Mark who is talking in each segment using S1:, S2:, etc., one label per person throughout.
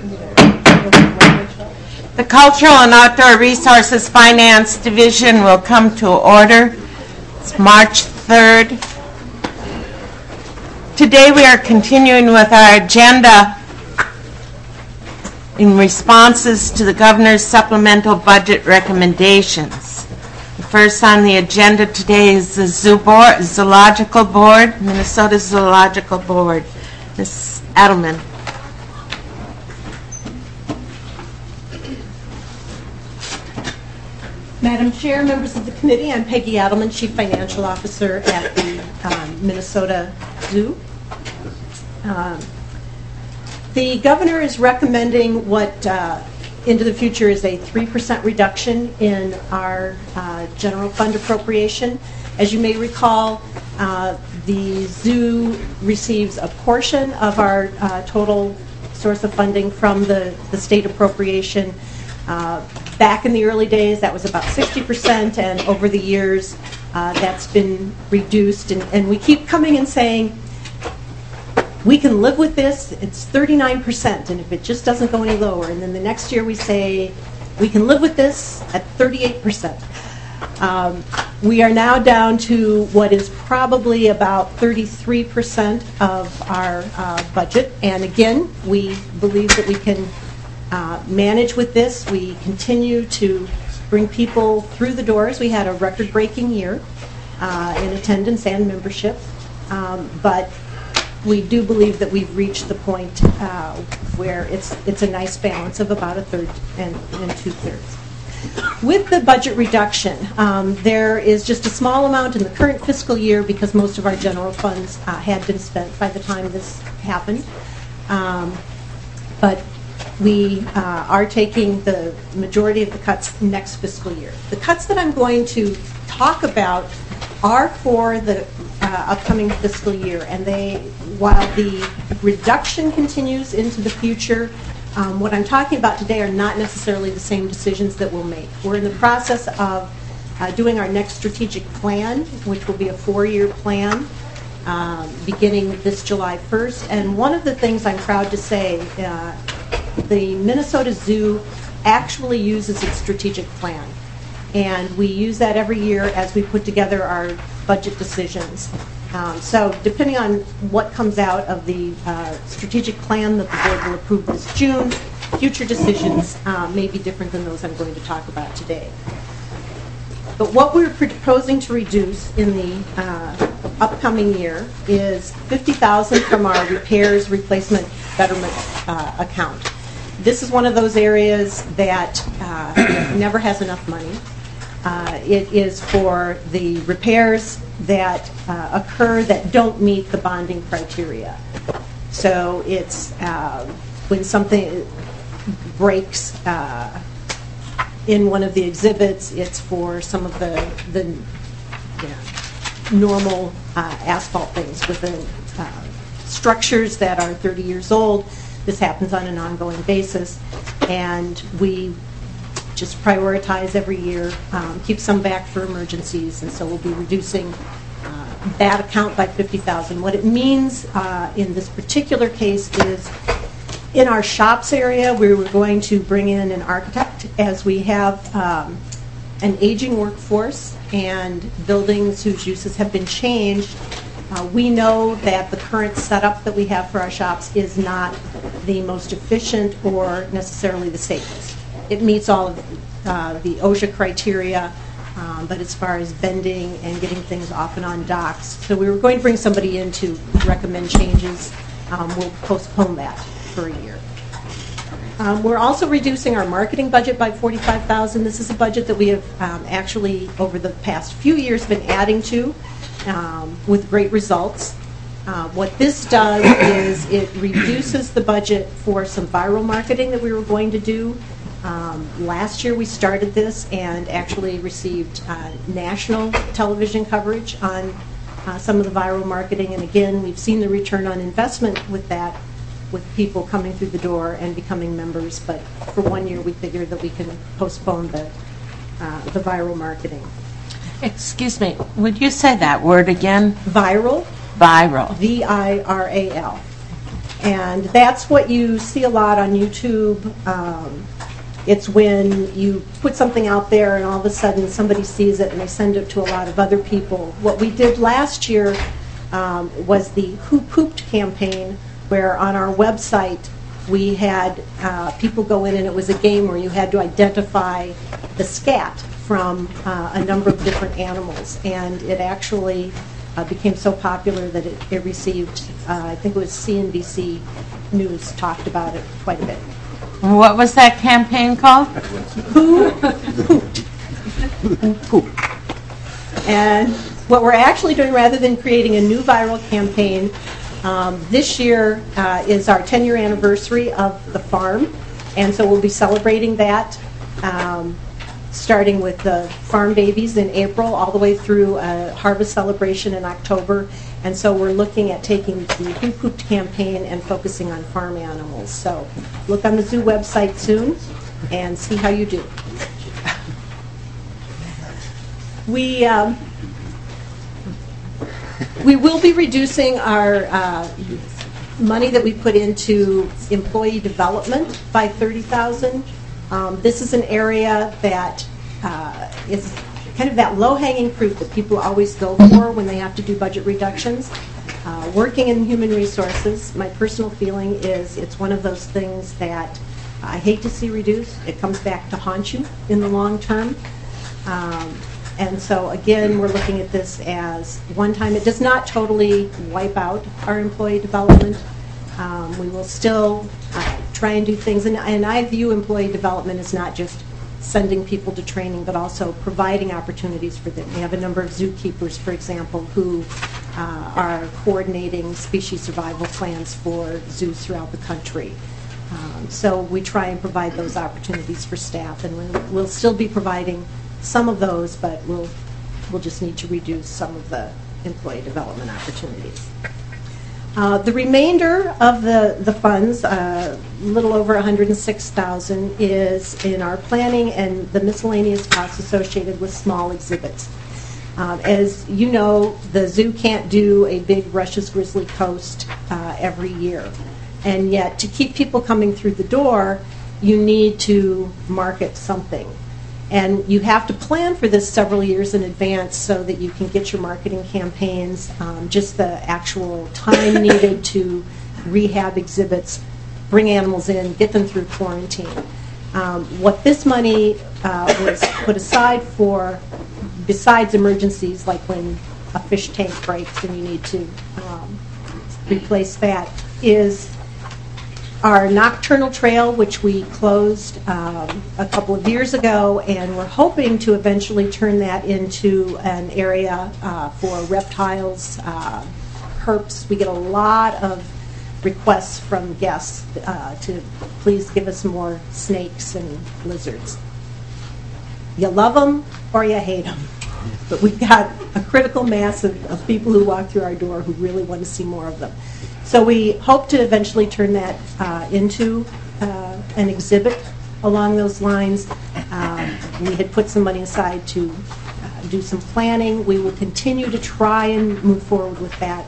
S1: The Cultural and Outdoor Resources Finance Division will come to order. It's March 3rd. Today we are continuing with our agenda in responses to the Governor's supplemental budget recommendations. The first on the agenda today is the Zoological Board, Minnesota Zoological Board. Ms. Adelman.
S2: Madam Chair, members of the committee, I'm Peggy Adelman, Chief Financial Officer at the Minnesota Zoo. The governor is recommending what into the future is a 3% reduction in our general fund appropriation. As you may recall, the zoo receives a portion of our total source of funding from the state appropriation. Back in the early days, that was about 60%, and over the years, that's been reduced. And we keep coming and saying, we can live with this, it's 39%, and if it just doesn't go any lower. And then the next year we say, we can live with this at 38%. We are now down to what is probably about 33% of our budget. And again, we believe that we can manage with this. We continue to bring people through the doors. We had a record-breaking year in attendance and membership, but we do believe that we've reached the point where it's a nice balance of about a third and two-thirds. With the budget reduction, there is just a small amount in the current fiscal year because most of our general funds had been spent by the time this happened. But we are taking the majority of the cuts next fiscal year. The cuts that I'm going to talk about are for the upcoming fiscal year, and while the reduction continues into the future, what I'm talking about today are not necessarily the same decisions that we'll make. We're in the process of doing our next strategic plan, which will be a 4-year plan beginning this July 1st. And one of the things I'm proud to say, the Minnesota Zoo actually uses its strategic plan. And we use that every year as we put together our budget decisions. So depending on what comes out of the strategic plan that the board will approve this June, future decisions may be different than those I'm going to talk about today. But what we're proposing to reduce in the upcoming year is $50,000 from our repairs, replacement, betterment account. This is one of those areas that never has enough money. It is for the repairs that occur that don't meet the bonding criteria. So it's when something breaks in one of the exhibits, it's for some of the normal asphalt things within structures that are 30 years old. This happens on an ongoing basis, and we just prioritize every year, keep some back for emergencies, and so we'll be reducing that account by $50,000. What it means in this particular case is in our shops area, we were going to bring in an architect as we have an aging workforce and buildings whose uses have been changed. We know that the current setup that we have for our shops is not the most efficient or necessarily the safest. It meets all of the OSHA criteria, but as far as bending and getting things off and on docks. So we were going to bring somebody in to recommend changes. We'll postpone that for a year. We're also reducing our marketing budget by $45,000. This is a budget that we have actually, over the past few years, been adding to with great results. What this does is it reduces the budget for some viral marketing that we were going to do. Last year we started this and actually received national television coverage on some of the viral marketing. And again, we've seen the return on investment with that, with people coming through the door and becoming members. But for 1 year we figured that we can postpone the viral marketing.
S1: Excuse me, would you say that word again?
S2: Viral.
S1: Viral.
S2: V-I-R-A-L. And that's what you see a lot on YouTube. It's when you put something out there and all of a sudden somebody sees it and they send it to a lot of other people. What we did last year was the Who Pooped campaign, where on our website we had people go in and it was a game where you had to identify the scat from a number of different animals. And it actually became so popular that it received, I think it was CNBC News talked about it quite a bit.
S1: What was that campaign called?
S2: Who Pooped. And what we're actually doing, rather than creating a new viral campaign, this year is our 10-year anniversary of the farm, and so we'll be celebrating that, starting with the farm babies in April all the way through a harvest celebration in October. And so we're looking at taking the Who Pooped campaign and focusing on farm animals. So look on the zoo website soon and see how you do. We will be reducing our money that we put into employee development by $30,000. This is an area that is kind of that low-hanging fruit that people always go for when they have to do budget reductions. Working in human resources, my personal feeling is it's one of those things that I hate to see reduced. It comes back to haunt you in the long term. And so, again, we're looking at this as one time. It does not totally wipe out our employee development. We will still try and do things. And I view employee development as not just sending people to training, but also providing opportunities for them. We have a number of zookeepers, for example, who are coordinating species survival plans for zoos throughout the country. So we try and provide those opportunities for staff, and we'll still be providing some of those, but we'll just need to reduce some of the employee development opportunities. The remainder of the funds, a little over $106,000, is in our planning and the miscellaneous costs associated with small exhibits. As you know, the zoo can't do a big Rush's Grizzly Coast every year. And yet, to keep people coming through the door, you need to market something. And you have to plan for this several years in advance so that you can get your marketing campaigns, just the actual time needed to rehab exhibits, bring animals in, get them through quarantine. What this money was put aside for, besides emergencies like when a fish tank breaks and you need to replace that, is our nocturnal trail, which we closed a couple of years ago, and we're hoping to eventually turn that into an area for reptiles, herps. We get a lot of requests from guests to please give us more snakes and lizards. You love them or you hate them, but we've got a critical mass of people who walk through our door who really want to see more of them. So we hope to eventually turn that into an exhibit along those lines. We had put some money aside to do some planning. We will continue to try and move forward with that,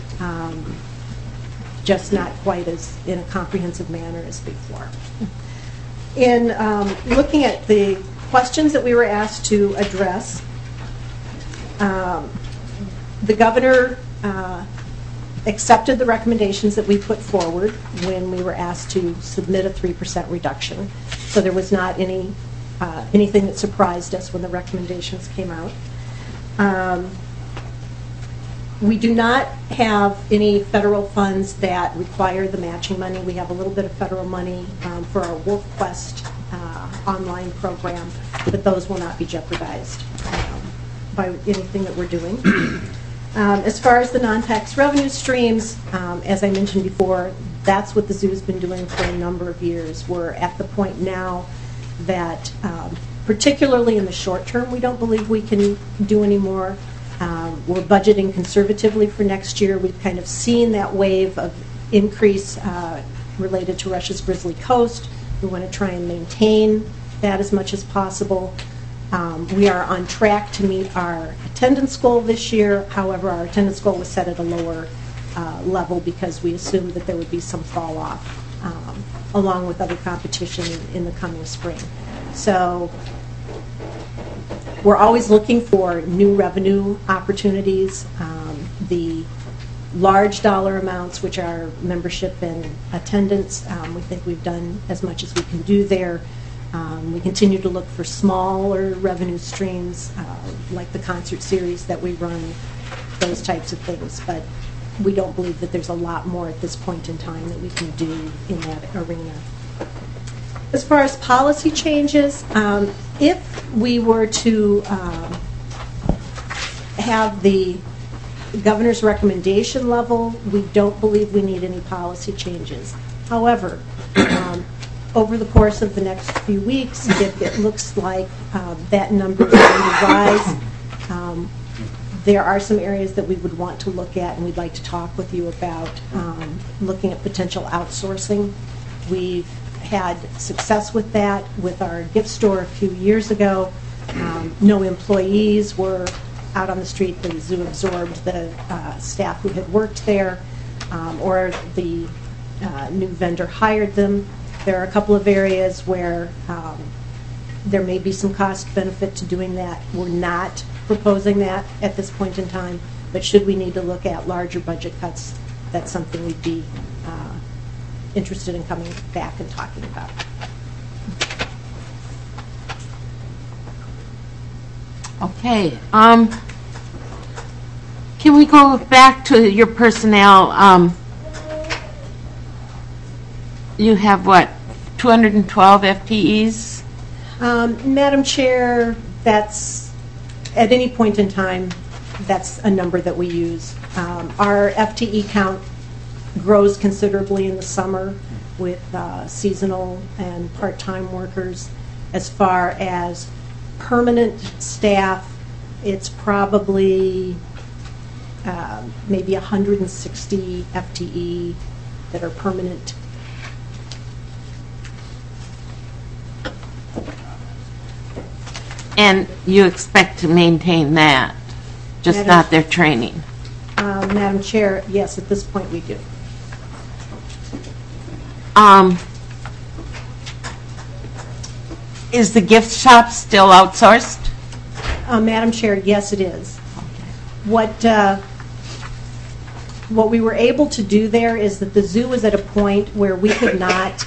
S2: just not quite as in a comprehensive manner as before. In looking at the questions that we were asked to address, the governor accepted the recommendations that we put forward when we were asked to submit a 3% reduction. So there was not anything that surprised us when the recommendations came out. We do not have any federal funds that require the matching money. We have a little bit of federal money for our WolfQuest online program, but those will not be jeopardized by anything that we're doing. As far as the non-tax revenue streams, as I mentioned before, that's what the zoo has been doing for a number of years. We're at the point now that, particularly in the short term, we don't believe we can do any more. We're budgeting conservatively for next year. We've kind of seen that wave of increase related to Rush's Grizzly Coast. We want to try and maintain that as much as possible. We are on track to meet our attendance goal this year. However, our attendance goal was set at a lower level because we assumed that there would be some fall off along with other competition in the coming spring. So we're always looking for new revenue opportunities. The large dollar amounts, which are membership and attendance, we think we've done as much as we can do there. We continue to look for smaller revenue streams, like the concert series that we run, those types of things. But we don't believe that there's a lot more at this point in time that we can do in that arena. As far as policy changes, if we were to have the governor's recommendation level, we don't believe we need any policy changes. However, over the course of the next few weeks, if it looks like that number is going to rise, there are some areas that we would want to look at and we'd like to talk with you about looking at potential outsourcing. We've had success with that with our gift store a few years ago. No employees were out on the street. The zoo absorbed the staff who had worked there, or the new vendor hired them. There are a couple of areas where there may be some cost benefit to doing that. We're not proposing that at this point in time, but should we need to look at larger budget cuts, that's something we'd be interested in coming back and talking about.
S1: Okay. Can we go back to your personnel? You have what, 212 FTEs?
S2: Madam Chair, that's at any point in time, that's a number that we use. Our FTE count grows considerably in the summer with seasonal and part-time workers. As far as permanent staff, it's probably maybe 160 FTE that are permanent.
S1: And you expect to maintain that, just not their training?
S2: Madam Chair, yes, at this point we do.
S1: Is the gift shop still outsourced?
S2: Madam Chair, yes, it is. Okay. What we were able to do there is that the zoo was at a point where we could not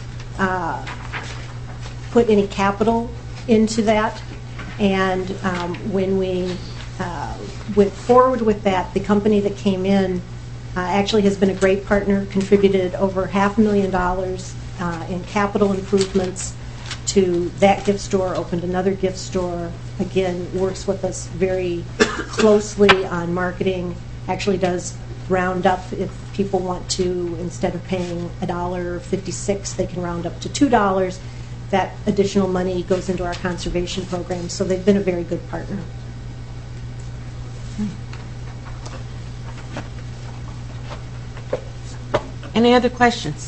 S2: put any capital into that. And when we went forward with that, the company that came in actually has been a great partner, contributed over $500,000 in capital improvements to that gift store, opened another gift store, again, works with us very closely on marketing, actually does round up if people want to, instead of paying $1.56, they can round up to $2. That additional money goes into our conservation program, so they've been a very good partner.
S1: Any other questions?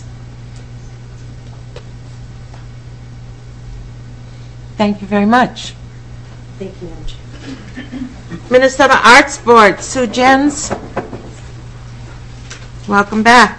S1: Thank you very much.
S2: Thank you, Madam Chair.
S1: Minnesota Arts Board, Sue Jens. Welcome back.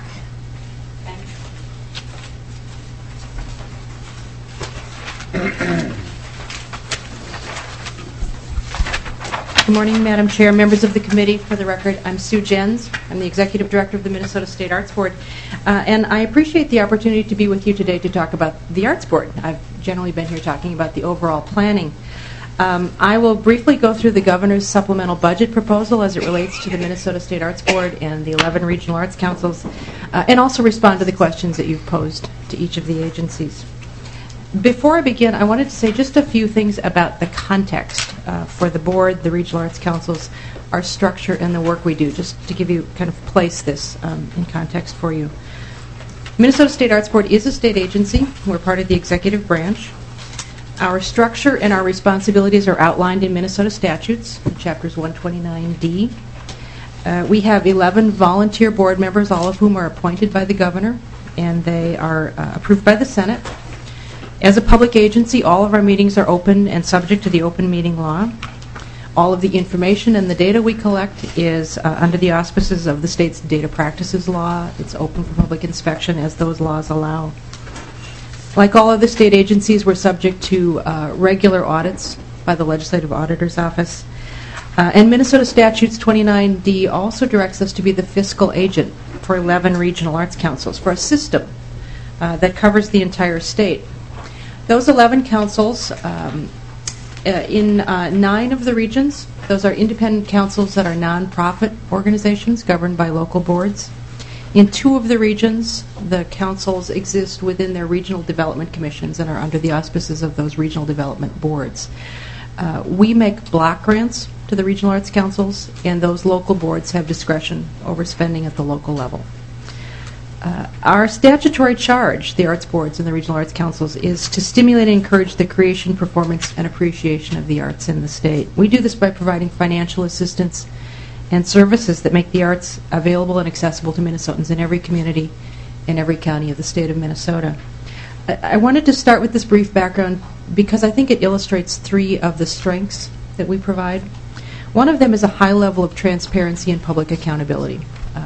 S3: Good morning, Madam Chair, members of the committee. For the record, I'm Sue Jens. I'm the Executive Director of the Minnesota State Arts Board. And I appreciate the opportunity to be with you today to talk about the Arts Board. I've generally been here talking about the overall planning. I will briefly go through the Governor's supplemental budget proposal as it relates to the Minnesota State Arts Board and the 11 regional arts councils, and also respond to the questions that you've posed to each of the agencies. Before I begin, I wanted to say just a few things about the context for the board, the regional arts councils, our structure, and the work we do, just to give you kind of place this in context for you. Minnesota State Arts Board is a state agency. We're part of the executive branch. Our structure and our responsibilities are outlined in Minnesota statutes, chapters 129D. We have 11 volunteer board members, all of whom are appointed by the governor, and they are approved by the Senate. As a public agency, all of our meetings are open and subject to the open meeting law. All of the information and the data we collect is under the auspices of the state's data practices law. It's open for public inspection as those laws allow. Like all other state agencies, we're subject to regular audits by the Legislative Auditor's Office. And Minnesota Statutes 29D also directs us to be the fiscal agent for 11 regional arts councils for a system that covers the entire state. Those 11 councils, in 9 of the regions, those are independent councils that are nonprofit organizations governed by local boards. In 2 of the regions, the councils exist within their regional development commissions and are under the auspices of those regional development boards. We make block grants to the regional arts councils, and those local boards have discretion over spending at the local level. Our statutory charge, the arts boards and the regional arts councils, is to stimulate and encourage the creation, performance, and appreciation of the arts in the state. We do this by providing financial assistance and services that make the arts available and accessible to Minnesotans in every community in every county of the state of Minnesota. I wanted to start with this brief background because I think it illustrates 3 of the strengths that we provide. One of them is a high level of transparency and public accountability.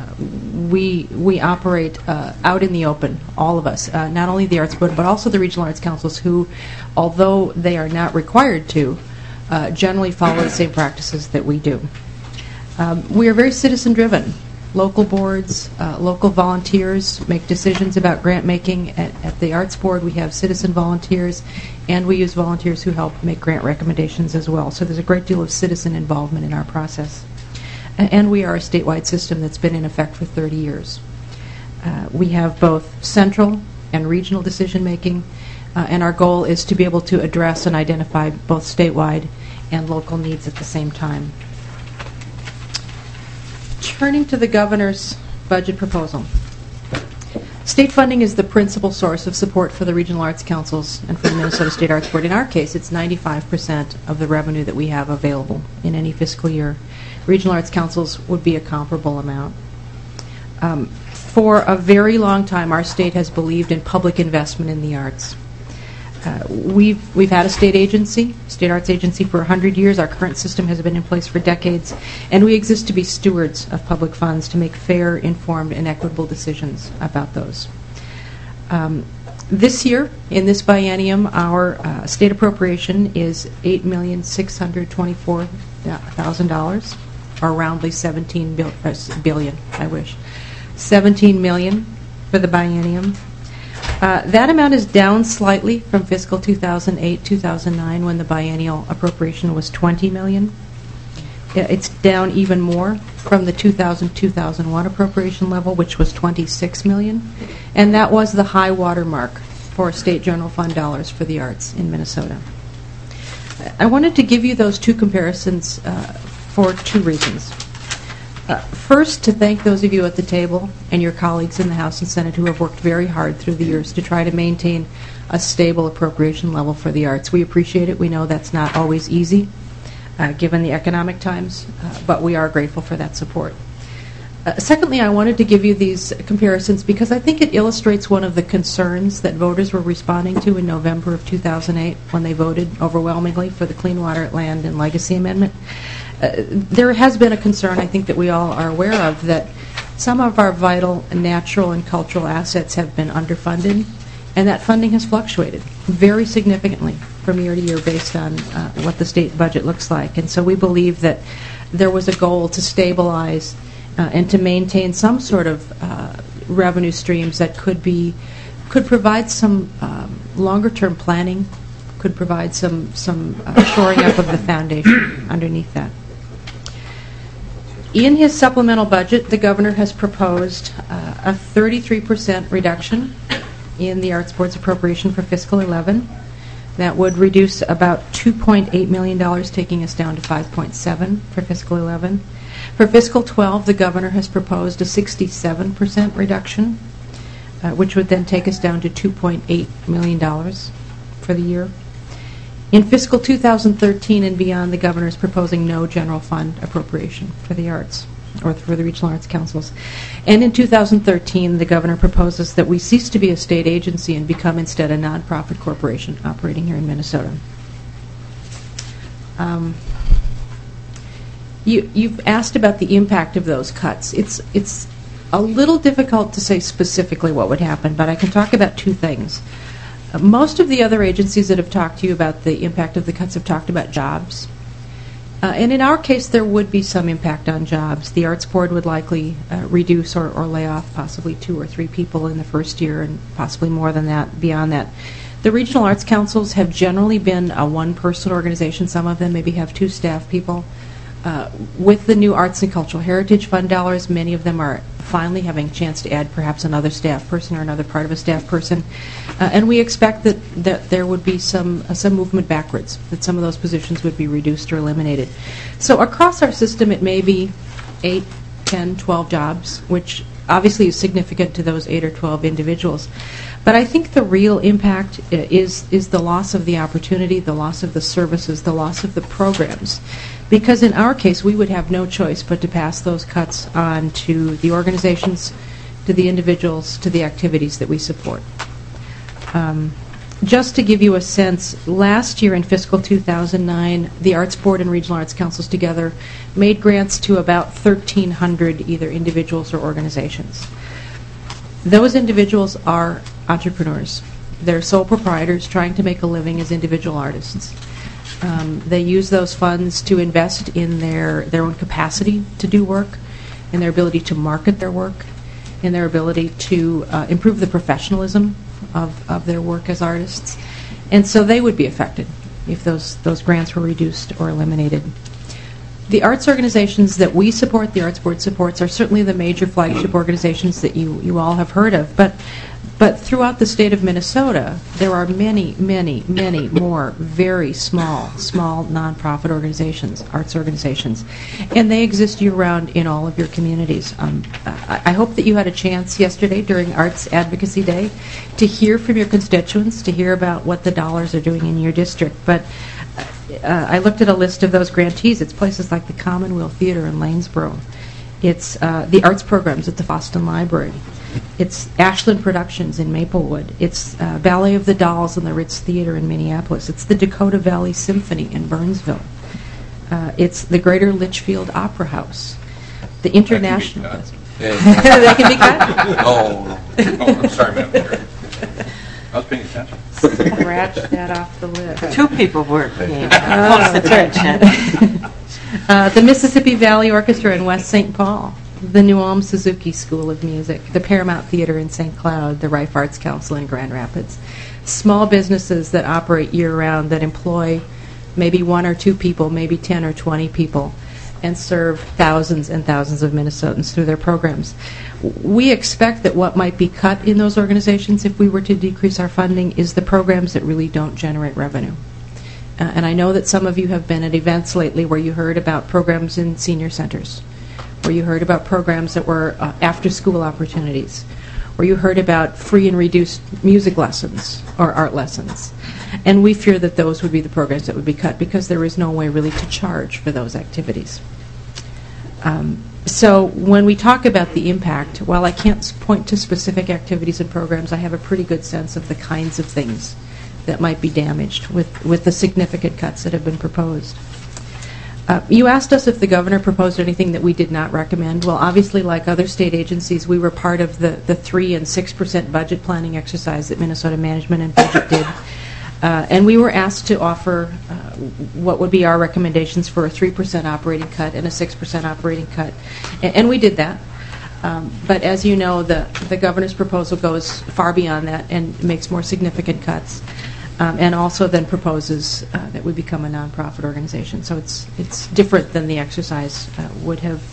S3: We operate out in the open, all of us, not only the Arts Board, but also the regional arts councils who, although they are not required to, generally follow the same practices that we do. We are very citizen-driven. Local boards, local volunteers make decisions about grant making. At the Arts Board, we have citizen volunteers, and we use volunteers who help make grant recommendations as well. So there's a great deal of citizen involvement in our process. And we are a statewide system that's been in effect for 30 years. We have both central and regional decision making, and our goal is to be able to address and identify both statewide and local needs at the same time. Turning to the governor's budget proposal. State funding is the principal source of support for the regional arts councils and for the Minnesota State Arts Board. In our case, it's 95% of the revenue that we have available in any fiscal year. Regional arts councils would be a comparable amount. For a very long time, our state has believed in public investment in the arts. We've had a state agency, state arts agency, for 100 years. Our current system has been in place for decades, and we exist to be stewards of public funds to make fair, informed, and equitable decisions about those. This year, in this biennium, our state appropriation is $8,624,000, or roundly $17 billion. I wish, $17 million for the biennium. That amount is down slightly from fiscal 2008-2009 when the biennial appropriation was $20 million. It's down even more from the 2000-2001 appropriation level, which was $26 million, and that was the high water mark for state general fund dollars for the arts in Minnesota. I wanted to give you those 2 comparisons for 2 reasons. First, to thank those of you at the table and your colleagues in the House and Senate who have worked very hard through the years to try to maintain a stable appropriation level for the arts. We appreciate it. We know that's not always easy, given the economic times, but we are grateful for that support. Secondly, I wanted to give you these comparisons because I think it illustrates one of the concerns that voters were responding to in November of 2008 when they voted overwhelmingly for the Clean Water, Land, and Legacy Amendment. There has been a concern, I think, that we all are aware of, that some of our vital natural and cultural assets have been underfunded, and that funding has fluctuated very significantly from year to year based on what the state budget looks like. And so we believe that there was a goal to stabilize and to maintain some sort of revenue streams that could provide some longer-term planning, could provide some shoring up of the foundation underneath that. In his supplemental budget, the governor has proposed a 33% reduction in the Arts Board's appropriation for fiscal 11. That would reduce about $2.8 million, taking us down to 5.7 for fiscal 11. For fiscal 12, the governor has proposed a 67% reduction, which would then take us down to $2.8 million for the year. In fiscal 2013 and beyond, the governor is proposing no general fund appropriation for the arts or for the regional arts councils. And in 2013, the governor proposes that we cease to be a state agency and become instead a nonprofit corporation operating here in Minnesota. You've asked about the impact of those cuts. It's a little difficult to say specifically what would happen, but I can talk about two things. Most of the other agencies that have talked to you about the impact of the cuts have talked about jobs. And in our case, there would be some impact on jobs. The Arts Board would likely reduce or lay off possibly 2 or 3 people in the first year, and possibly more than that beyond that. The regional arts councils have generally been a one-person organization. Some of them maybe have 2 staff people. With the new Arts and Cultural Heritage Fund dollars, many of them are finally having a chance to add perhaps another staff person or another part of a staff person. And we expect that there would be some movement backwards, that some of those positions would be reduced or eliminated. So across our system, it may be 8, 10, 12 jobs, which obviously is significant to those 8 or 12 individuals. But I think the real impact is the loss of the opportunity, the loss of the services, the loss of the programs. Because in our case, we would have no choice but to pass those cuts on to the organizations, to the individuals, to the activities that we support. Just to give you a sense, last year in fiscal 2009, the Arts Board and Regional Arts Councils together made grants to about 1,300 either individuals or organizations. Those individuals are entrepreneurs. They're sole proprietors trying to make a living as individual artists. They use those funds to invest in their own capacity to do work, in their ability to market their work, in their ability to improve the professionalism of their work as artists. And so they would be affected if those grants were reduced or eliminated. The arts organizations that we support, the Arts Board supports, are certainly the major flagship organizations that you all have heard of. But throughout the state of Minnesota, there are many, many, many more very small nonprofit organizations, arts organizations, and they exist year-round in all of your communities. I hope that you had a chance yesterday during Arts Advocacy Day to hear from your constituents, to hear about what the dollars are doing in your district. But I looked at a list of those grantees. It's places like the Commonwealth Theater in Lanesboro. It's the arts programs at the Boston Library. It's Ashland Productions in Maplewood. It's Ballet of the Dolls and the Ritz Theater in Minneapolis. It's the Dakota Valley Symphony in Burnsville. It's the Greater Litchfield Opera House. The International... They can be cut?
S4: Oh, I'm sorry, Madam Chair. I was paying attention.
S3: Scratch that off the list.
S1: 2 people were paying close attention.
S3: The Mississippi Valley Orchestra in West St. Paul. The New Ulm Suzuki School of Music, the Paramount Theater in St. Cloud, the Rife Arts Council in Grand Rapids. Small businesses that operate year-round that employ maybe 1 or 2 people, maybe 10 or 20 people, and serve thousands and thousands of Minnesotans through their programs. We expect that what might be cut in those organizations if we were to decrease our funding is the programs that really don't generate revenue. And I know that some of you have been at events lately where you heard about programs in senior centers, where you heard about programs that were after-school opportunities, where you heard about free and reduced music lessons or art lessons. And we fear that those would be the programs that would be cut because there is no way really to charge for those activities. So when we talk about the impact, while I can't point to specific activities and programs, I have a pretty good sense of the kinds of things that might be damaged with the significant cuts that have been proposed. You asked us if the governor proposed anything that we did not recommend. Well, obviously, like other state agencies, we were part of the 3% and 6% budget planning exercise that Minnesota Management and Budget did. And we were asked to offer what would be our recommendations for a 3% operating cut and a 6% operating cut. And we did that. But as you know, the governor's proposal goes far beyond that and makes more significant cuts. And also then proposes that we become a nonprofit organization. So it's different than the exercise would have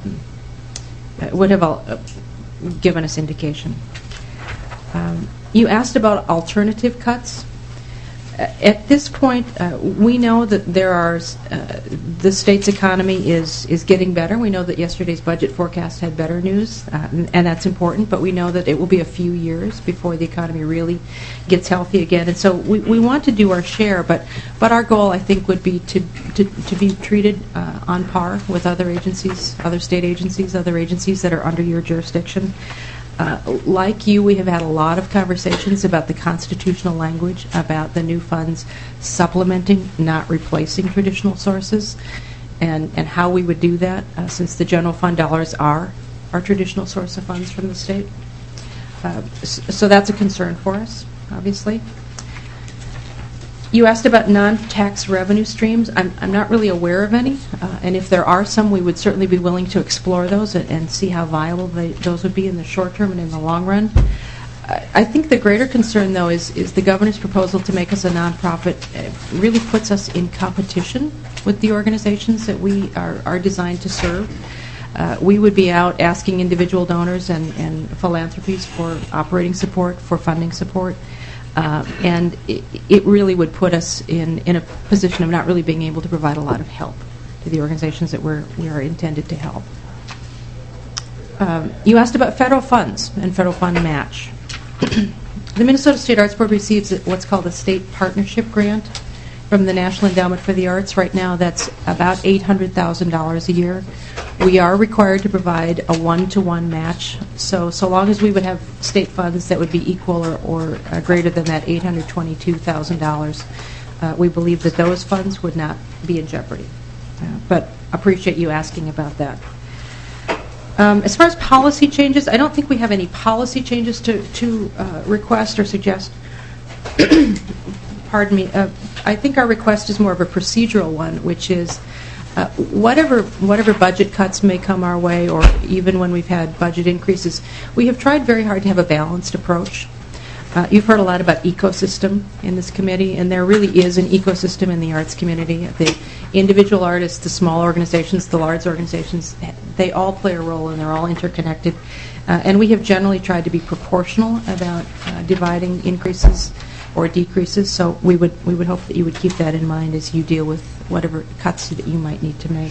S3: given us indication. You asked about alternative cuts. At this point, we know that there are the state's economy is getting better. We know that yesterday's budget forecast had better news, and that's important. But we know that it will be a few years before the economy really gets healthy again. And so we want to do our share, but our goal, I think, would be to be treated on par with other agencies, other state agencies, other agencies that are under your jurisdiction. Like you, we have had a lot of conversations about the constitutional language, about the new funds supplementing, not replacing traditional sources. and how we would do that, since the general fund dollars are our traditional source of funds from the state. So that's a concern for us, obviously. You asked about non-tax revenue streams. I'm not really aware of any, and if there are some, we would certainly be willing to explore those and see how viable those would be in the short term and in the long run. I think the greater concern, though, is the governor's proposal to make us a nonprofit really puts us in competition with the organizations that we are designed to serve. We would be out asking individual donors and philanthropies for operating support, for funding support, and it really would put us in a position of not really being able to provide a lot of help to the organizations that we are intended to help. You asked about federal funds and federal fund match. The Minnesota State Arts Board receives what's called a state partnership grant from the National Endowment for the Arts. Right now, that's about $800,000 a year. We are required to provide a one-to-one match. So long as we would have state funds that would be equal or greater than that $822,000, we believe that those funds would not be in jeopardy. But appreciate you asking about that. As far as policy changes, I don't think we have any policy changes to request or suggest. Pardon me. I think our request is more of a procedural one, which is whatever budget cuts may come our way, or even when we've had budget increases, we have tried very hard to have a balanced approach. You've heard a lot about ecosystem in this committee, and there really is an ecosystem in the arts community. The individual artists, the small organizations, the large organizations, they all play a role, and they're all interconnected. And we have generally tried to be proportional about dividing increases or decreases. So we would hope that you would keep that in mind as you deal with whatever cuts that you might need to make.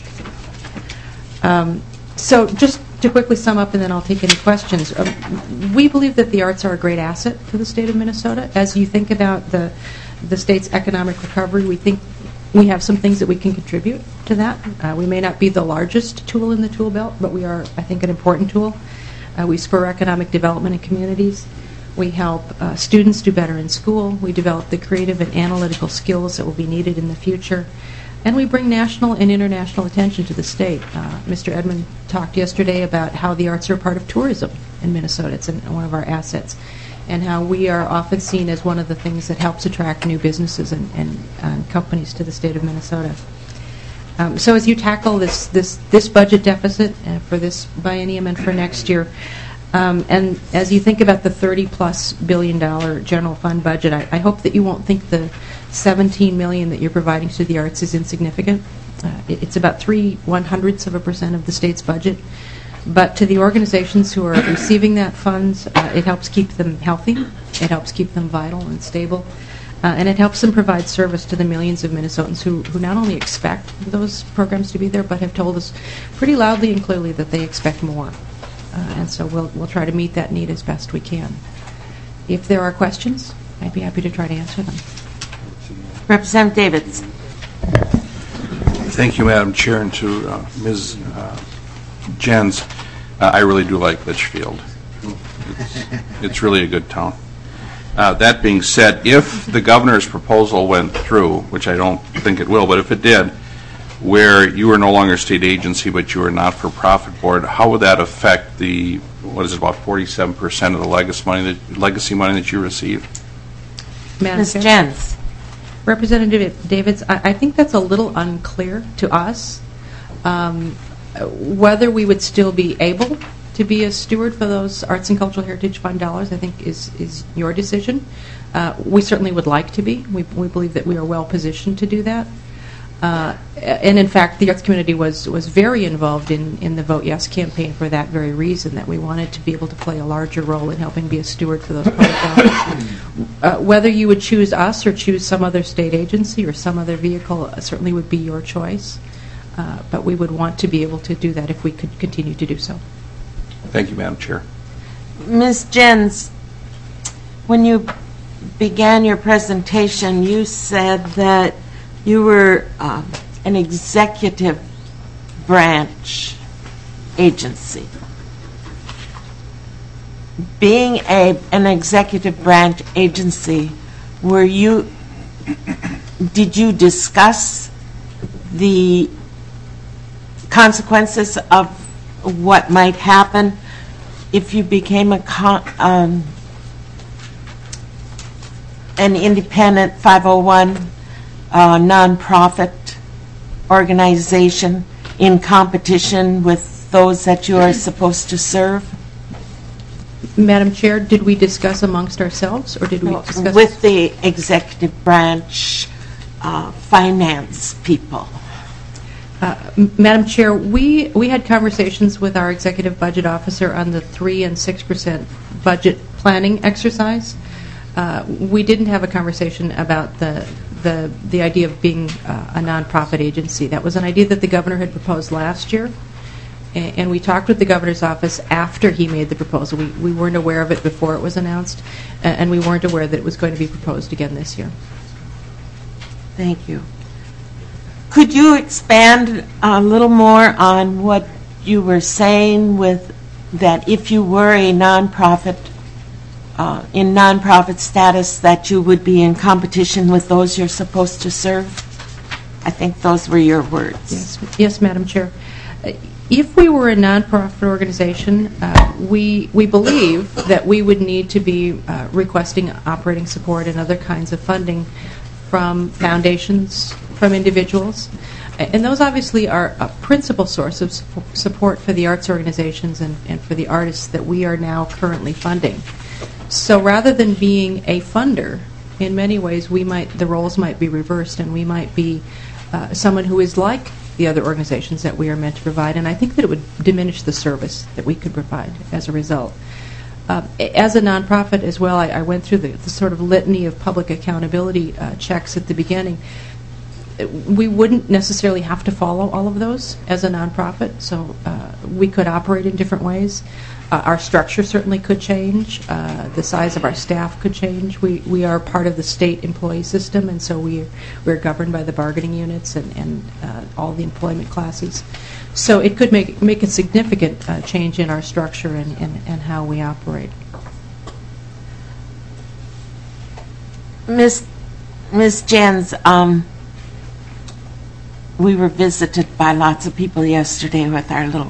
S3: So just to quickly sum up, and then I'll take any questions. We believe that the arts are a great asset to the state of Minnesota. As you think about the state's economic recovery, we think we have some things that we can contribute to that. We may not be the largest tool in the tool belt, but we are, I think, an important tool. We spur economic development in communities. We help students do better in school. We develop the creative and analytical skills that will be needed in the future. And we bring national and international attention to the state. Mr. Edmund talked yesterday about how the arts are a part of tourism in Minnesota. It's one of our assets. And how we are often seen as one of the things that helps attract new businesses and companies to the state of Minnesota. So as you tackle this budget deficit for this biennium and for next year, and as you think about the $30+ billion general fund budget, I hope that you won't think the $17 million that you're providing to the arts is insignificant. It's about 0.03% of the state's budget. But to the organizations who are receiving that funds, it helps keep them healthy, it helps keep them vital and stable, and it helps them provide service to the millions of Minnesotans who not only expect those programs to be there, but have told us pretty loudly and clearly that they expect more. And so we'll try to meet that need as best we can. If there are questions, I'd be happy to try to answer them.
S1: Representative Davids.
S4: Thank you, Madam Chair, and to Ms. Jens. I really do like Litchfield. It's really a good town. That being said, if the governor's proposal went through, which I don't think it will, but if it did, where you are no longer a state agency but you are a not-for-profit board, how would that affect the, what is it, about 47% of the legacy money that you receive?
S1: Ms. Jens.
S3: Representative Davids, I think that's a little unclear to us. Whether we would still be able to be a steward for those Arts and Cultural Heritage Fund dollars, I think, is your decision. We certainly would like to be. We believe that we are well positioned to do that. And in fact, the arts community was very involved in the Vote Yes campaign for that very reason, that we wanted to be able to play a larger role in helping be a steward for those public dollars. Whether you would choose us or choose some other state agency or some other vehicle certainly would be your choice. But we would want to be able to do that if we could continue to do so.
S4: Thank you, Madam Chair.
S1: Ms. Jens, when you began your presentation, you said that you were an executive branch agency. Being an executive branch agency, did you discuss the consequences of what might happen if you became an independent 501 nonprofit organization in competition with those that you are supposed to serve?
S3: Madam Chair, did we discuss amongst ourselves, or did we discuss
S1: with the executive branch finance people?
S3: Madam Chair, we had conversations with our executive budget officer on the 3 and 6% budget planning exercise. We didn't have a conversation about the idea of being a nonprofit agency. That was an idea that the governor had proposed last year, and we talked with the governor's office after he made the proposal. We weren't aware of it before it was announced, and we weren't aware that it was going to be proposed again this year.
S1: Thank you. Could you expand a little more on what you were saying with that if you were a nonprofit, in nonprofit status, that you would be in competition with those you're supposed to serve? I think those were your words.
S3: Yes, Madam Chair. If we were a nonprofit organization, we believe that we would need to be requesting operating support and other kinds of funding from foundations, from individuals. And those obviously are a principal source of support for the arts organizations and for the artists that we are now currently funding. So rather than being a funder, in many ways the roles might be reversed, and we might be someone who is like the other organizations that we are meant to provide, and I think that it would diminish the service that we could provide as a result. As a nonprofit as well, I went through the sort of litany of public accountability checks at the beginning. We wouldn't necessarily have to follow all of those as a nonprofit, so we could operate in different ways. Our structure certainly could change. The size of our staff could change. We are part of the state employee system, and so we're governed by the bargaining units and all the employment classes. So it could make a significant change in our structure and how we operate.
S1: Ms. Jens, we were visited by lots of people yesterday with our little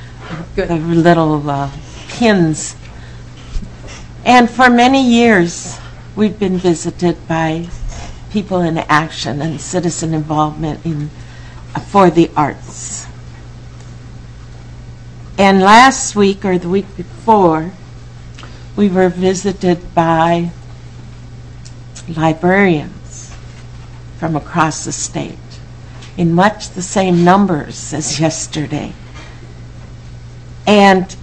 S1: pins. And for many years, we've been visited by people in action and citizen involvement for the arts. And last week or the week before, we were visited by librarians from across the state in much the same numbers as yesterday. And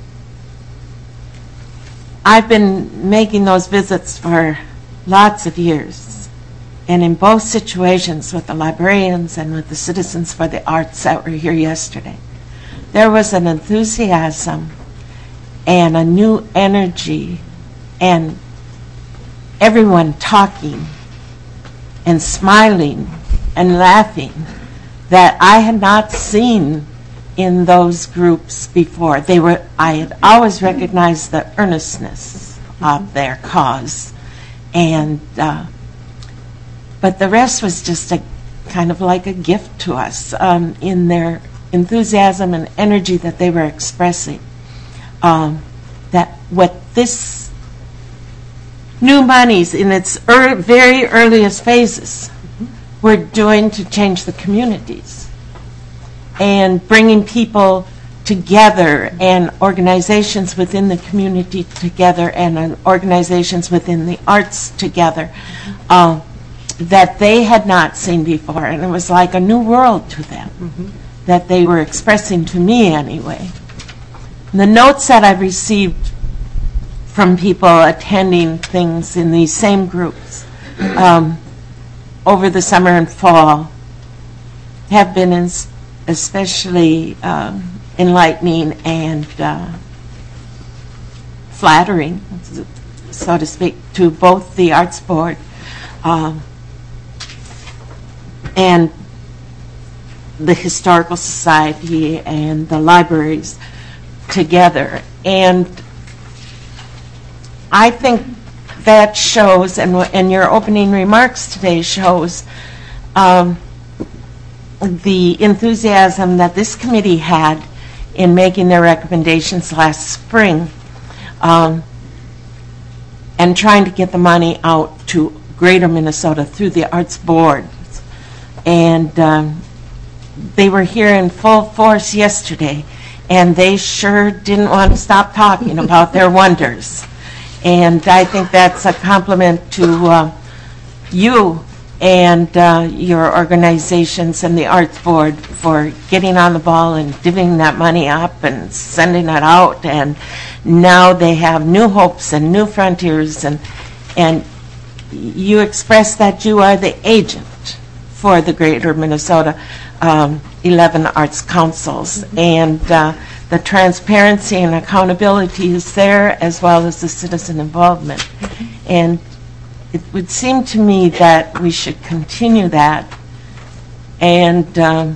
S1: I've been making those visits for lots of years. And in both situations, with the librarians and with the Citizens for the Arts that were here yesterday, there was an enthusiasm and a new energy and everyone talking and smiling and laughing that I had not seen in those groups before. I had always recognized the earnestness of their cause, and but the rest was just a kind of like a gift to us in their enthusiasm and energy that they were expressing. That what this new monies in its very earliest phases were doing to change the communities and bringing people together and organizations within the community together and organizations within the arts together that they had not seen before. And it was like a new world to them that they were expressing to me anyway. The notes that I've received from people attending things in these same groups over the summer and fall have been especially enlightening and flattering, so to speak, to both the Arts Board and the Historical Society and the libraries together. And I think that shows, and your opening remarks today shows, the enthusiasm that this committee had in making their recommendations last spring, and trying to get the money out to Greater Minnesota through the Arts Board. And they were here in full force yesterday, and they sure didn't want to stop talking about their wonders. And I think that's a compliment to you and your organizations and the Arts Board for getting on the ball and divvying that money up and sending it out. And now they have new hopes and new frontiers, and you express that you are the agent for the Greater Minnesota 11 Arts Councils. And the transparency and accountability is there, as well as the citizen involvement. And it would seem to me that we should continue that. And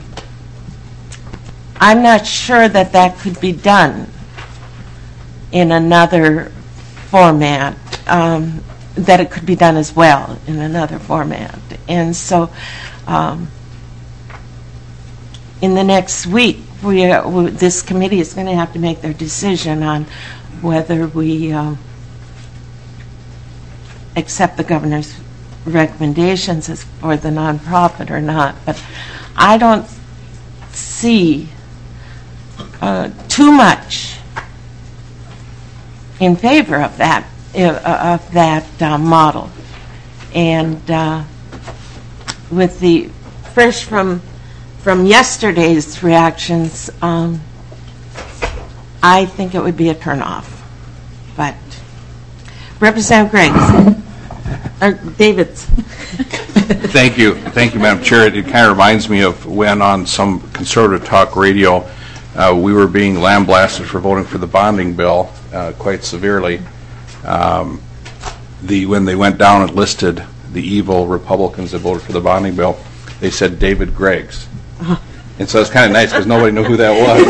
S1: I'm not sure that that could be done in another format, that it could be done as well in another format. And so in the next week, this committee is going to have to make their decision on whether we accept the governor's recommendations as for the nonprofit or not. But I don't see too much in favor of that model. And with the fresh from yesterday's reactions, I think it would be a turnoff. But Representative Griggs, or Davids.
S4: Thank you, Madam Chair. It kind of reminds me of when on some conservative talk radio we were being lambasted for voting for the bonding bill quite severely. When they went down and listed the evil Republicans that voted for the bonding bill, they said David Griggs. And so it's kind of nice because nobody knew who that was.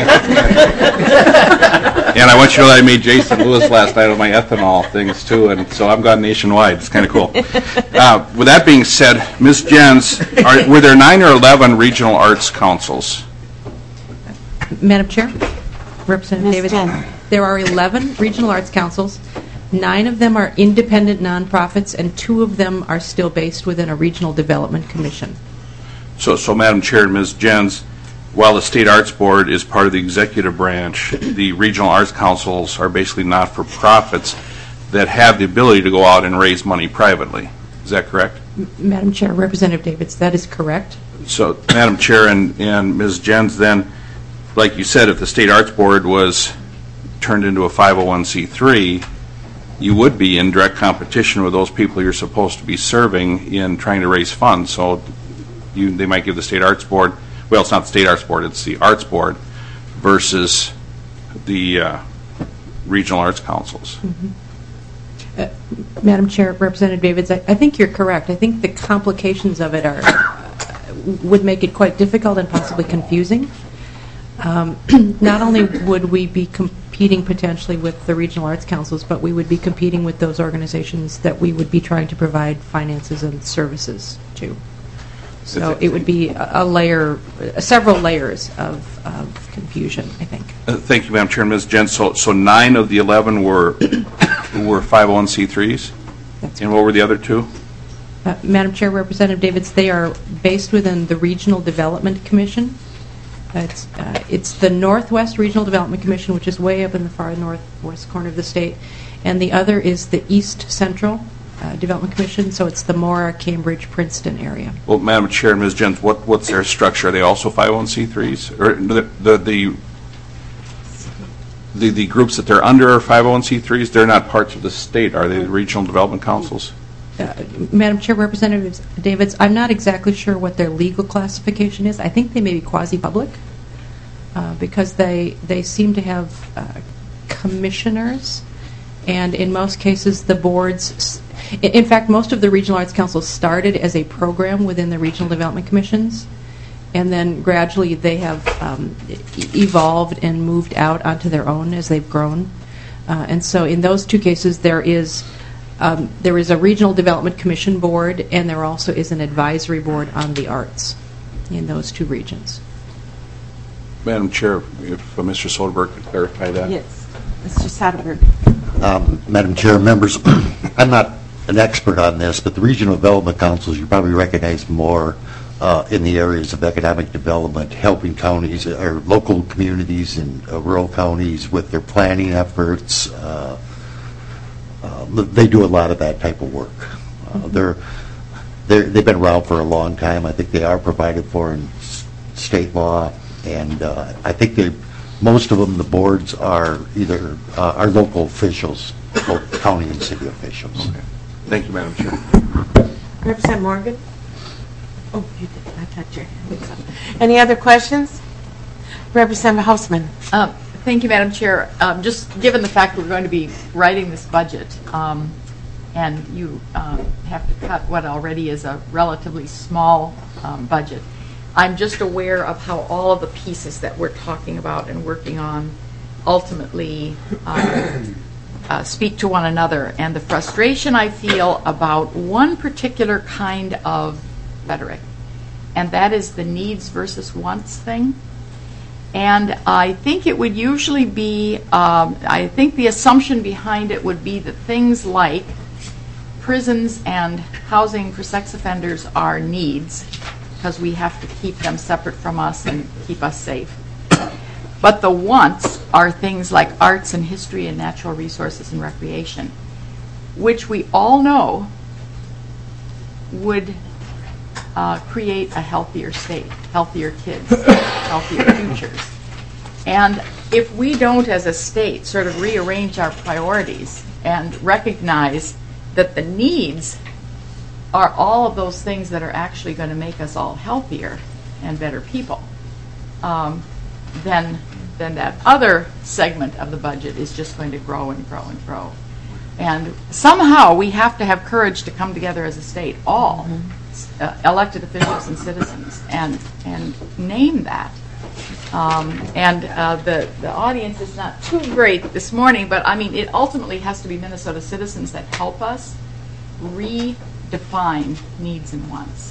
S4: And I want you to know that I made Jason Lewis last night on my ethanol things too, and so I've gone nationwide. It's kind of cool. With that being said, Ms. Jens, were there 9 or 11 regional arts councils?
S3: Madam Chair, Representative David,
S1: Jen.
S3: there are 11 regional arts councils. 9 of them are independent nonprofits, and 2 of them are still based within a regional development commission.
S4: So Madam Chair and Ms. Jens, while the State Arts Board is part of the executive branch, the regional arts councils are basically not-for-profits that have the ability to go out and raise money privately. Is that correct?
S3: Madam Chair, Representative Davids, that is correct.
S4: So, Madam Chair and Ms. Jens, then, like you said, if the State Arts Board was turned into a 501c3, you would be in direct competition with those people you're supposed to be serving in trying to raise funds. So they might give the State Arts Board, well, it's not the State Arts Board, it's the Arts Board versus the regional arts councils.
S3: Mm-hmm. Madam Chair, Representative Davids, I think you're correct. I think the complications of it would make it quite difficult and possibly confusing. Not only would we be competing potentially with the regional arts councils, but we would be competing with those organizations that we would be trying to provide finances and services to. So it would be several layers of confusion, I think.
S4: Thank you, Madam Chair. Ms. Jens, so 9 of the 11 were 501c3s? And what were the other 2?
S3: Madam Chair, Representative Davids, they are based within the Regional Development Commission. It's the Northwest Regional Development Commission, which is way up in the far northwest corner of the state, and the other is the East Central Development Commission, so it's the Mora, Cambridge, Princeton area. Well,
S4: Madam Chair and Ms. Jens, what's their structure? Are they also 501c3s? Or the groups that they're under are 501c3s? They're not parts of the state, are they, the regional development councils?
S3: Madam Chair, Representative Davids, I'm not exactly sure what their legal classification is. I think they may be quasi-public because they seem to have commissioners, and in most cases the boards, in fact most of the regional arts councils started as a program within the regional development commissions, and then gradually they have evolved and moved out onto their own as they've grown. And so in those 2 cases there is a regional development commission board, and there also is an advisory board on the arts. in those two regions.
S4: Madam Chair, if Mr. Soderberg could clarify that.
S1: Yes, Mr. Soderberg.
S5: Madam Chair, members, I'm not an expert on this, but the regional development councils you probably recognize more in the areas of economic development, helping counties or local communities and rural counties with their planning efforts. They do a lot of that type of work. They've been around for a long time. I think they are provided for in state law, and I think most of them, the boards are either are local officials, both county and city officials.
S4: Okay. Thank you, Madam Chair.
S1: Representative Morgan? Oh, you did. I thought your hand was up. Any other questions? Representative Hausman.
S6: Thank you, Madam Chair. Just given the fact we're going to be writing this budget, and you have to cut what already is a relatively small budget, I'm just aware of how all of the pieces that we're talking about and working on ultimately speak to one another, and the frustration I feel about one particular kind of rhetoric, and that is the needs versus wants thing. And I think it would usually be, I think the assumption behind it would be that things like prisons and housing for sex offenders are needs, because we have to keep them separate from us and keep us safe. But the wants are things like arts and history and natural resources and recreation, which we all know would create a healthier state, healthier kids, healthier futures. And if we don't, as a state, sort of rearrange our priorities and recognize that the needs are all of those things that are actually going to make us all healthier and better people, then that other segment of the budget is just going to grow and grow and grow. And somehow we have to have courage to come together as a state, all elected officials and citizens, and name that. The audience is not too great this morning, but I mean, it ultimately has to be Minnesota citizens that help us redefine needs and wants.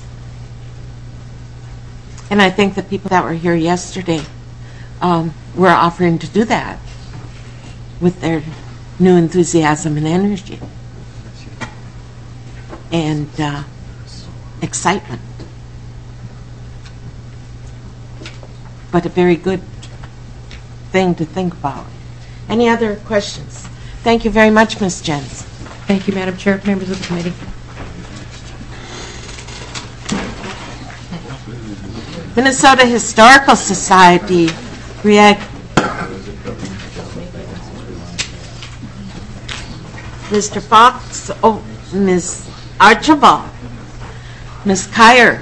S1: And I think the people that were here yesterday were offering to do that with their new enthusiasm and energy and excitement. But a very good thing to think about. Any other questions? Thank you very much, Ms. Jens.
S3: Thank you, Madam Chair, members of the committee.
S1: Minnesota Historical Society Mr. Fox, Ms. Archibald, Ms. Kyer.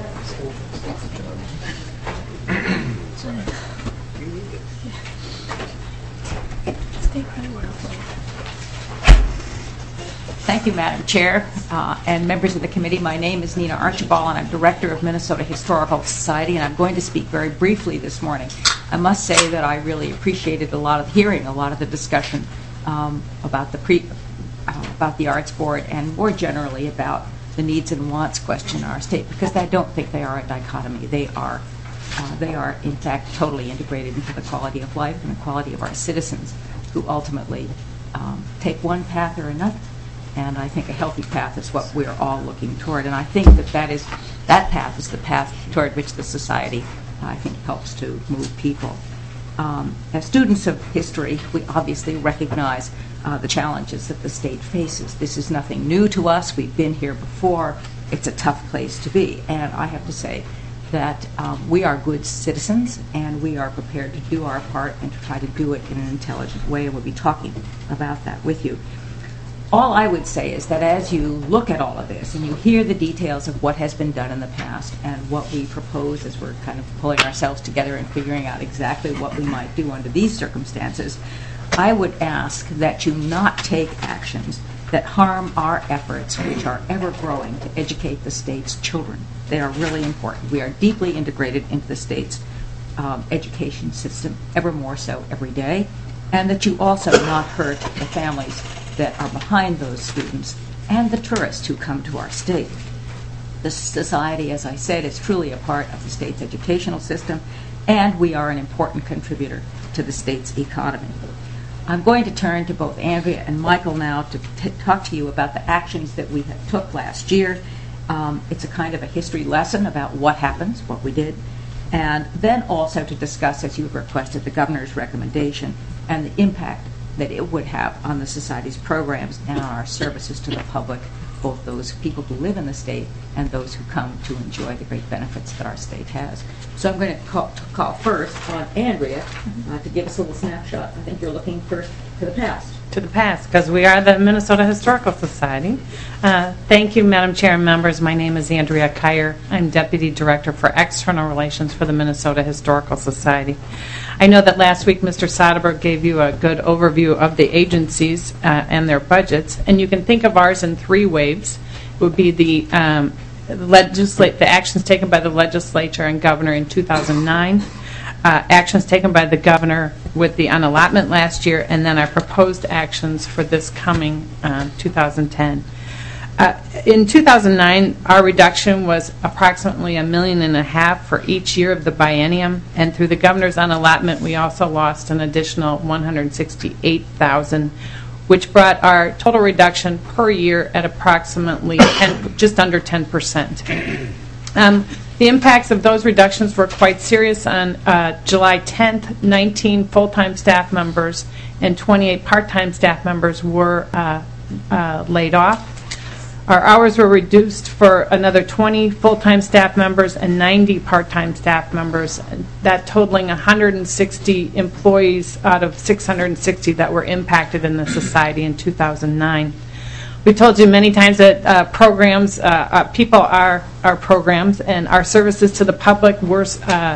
S7: Thank you, Madam Chair, and members of the committee. My name is Nina Archibald, and I'm Director of Minnesota Historical Society, and I'm going to speak very briefly this morning. I must say that I really appreciated hearing a lot of the discussion about the Arts Board, and more generally about the needs and wants question in our state, because I don't think they are a dichotomy. They are, in fact, totally integrated into the quality of life and the quality of our citizens, who ultimately take one path or another. And I think a healthy path is what we're all looking toward. And I think that path is the path toward which the society, I think, helps to move people. As students of history, we obviously recognize the challenges that the state faces. This is nothing new to us. We've been here before. It's a tough place to be. And I have to say that we are good citizens, and we are prepared to do our part and to try to do it in an intelligent way. And we'll be talking about that with you. All I would say is that as you look at all of this and you hear the details of what has been done in the past and what we propose as we're kind of pulling ourselves together and figuring out exactly what we might do under these circumstances, I would ask that you not take actions that harm our efforts, which are ever growing, to educate the state's children. They are really important. We are deeply integrated into the state's education system, ever more so every day, and that you also not hurt the families that are behind those students and the tourists who come to our state. The society, as I said, is truly a part of the state's educational system, and we are an important contributor to the state's economy. I'm going to turn to both Andrea and Michael now to talk to you about the actions that we took last year. It's a kind of a history lesson about what happens, what we did, and then also to discuss, as you've requested, the governor's recommendation and the impact that it would have on the society's programs and on our services to the public, both those people who live in the state and those who come to enjoy the great benefits that our state has. So I'm going to call first on Andrea to give us a little snapshot. I think you're looking first to the past.
S1: To the past, because we are the Minnesota Historical Society. Thank you, Madam Chair and members. My name is Andrea Kyer. I'm Deputy Director for External Relations for the Minnesota Historical Society. I know that last week Mr. Soderberg gave you a good overview of the agencies and their budgets, and you can think of ours in three waves. It would be the actions taken by the legislature and governor in 2009, actions taken by the governor with the unallotment last year, and then our proposed actions for this coming 2010. In 2009, our reduction was approximately $1.5 million for each year of the biennium, and through the governor's unallotment, we also lost an additional $168,000, which brought our total reduction per year at approximately just under 10%. The impacts of those reductions were quite serious. On July 10th, 19 full-time staff members and 28 part-time staff members were laid off. Our hours were reduced for another 20 full-time staff members and 90 part-time staff members, that totaling 160 employees out of 660 that were impacted in the society in 2009. We told you many times that programs, people are our programs, and our services to the public were,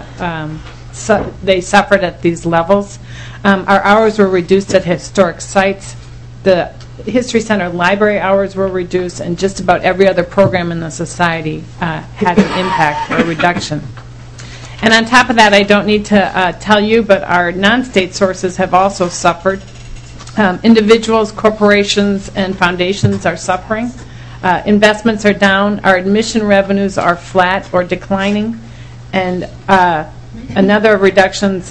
S1: they suffered at these levels. Our hours were reduced at historic sites. The History Center library hours were reduced, and just about every other program in the society had an impact or a reduction. And on top of that, I don't need to tell you, but our non-state sources have also suffered. Individuals, corporations, and foundations are suffering. Investments are down. Our admission revenues are flat or declining. And another reductions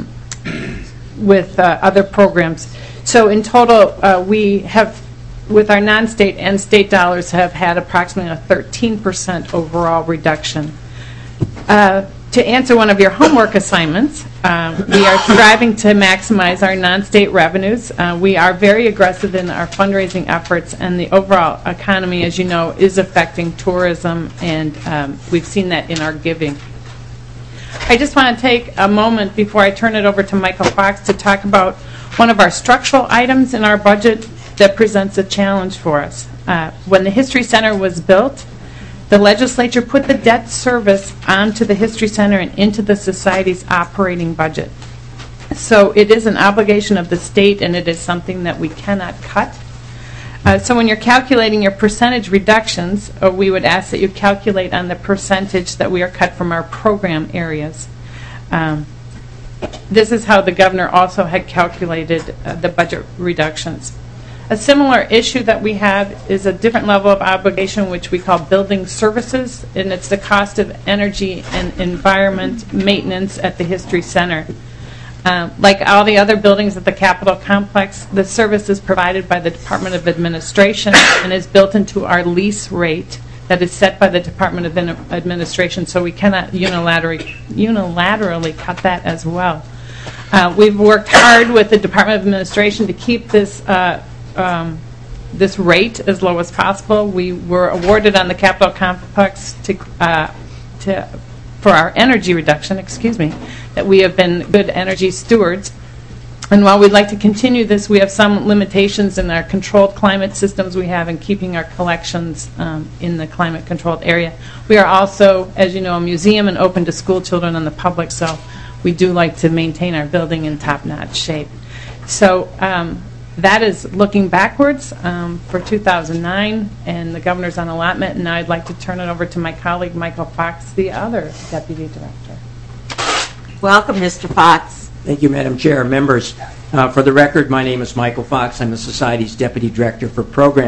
S1: with other programs. So in total, we have, with our non-state and state dollars, have had approximately a 13% overall reduction. To answer one of your homework assignments, we are striving to maximize our non-state revenues. We are very aggressive in our fundraising efforts, and the overall economy, as you know, is affecting tourism, and we've seen that in our giving. I just want to take a moment before I turn it over to Michael Fox to talk about one of our structural items in our budget that presents a challenge for us. When the History Center was built, the legislature put the debt service onto the History Center and into the society's operating budget. So it is an obligation of the state, and it is something that we cannot cut. So when you're calculating your percentage reductions, we would ask that you calculate on the percentage that we are cut from our program areas. This is how the governor also had calculated the budget reductions. A similar issue that we have is a different level of obligation, which we call building services, and it's the cost of energy and environment maintenance at the History Center. Like all the other buildings at the Capitol Complex, the service is provided by the Department of Administration and is built into our lease rate that is set by the Department of Administration, so we cannot unilaterally cut that as well. We've worked hard with the Department of Administration to keep this this rate as low as possible. We were awarded on the Capitol Complex for our energy reduction, that we have been good energy stewards. And while we'd like to continue this, we have some limitations in our controlled climate systems we have in keeping our collections in the climate-controlled area. We are also, as you know, a museum and open to school children and the public, so we do like to maintain our building in top-notch shape. So that is looking backwards for 2009 and the governor's unallotment, and now I'd like to turn it over to my colleague, Michael Fox, the other Deputy Director. Welcome, Mr. Fox.
S8: Thank you, Madam Chair. Members, for the record, my name is Michael Fox. I'm the Society's Deputy Director for Programs.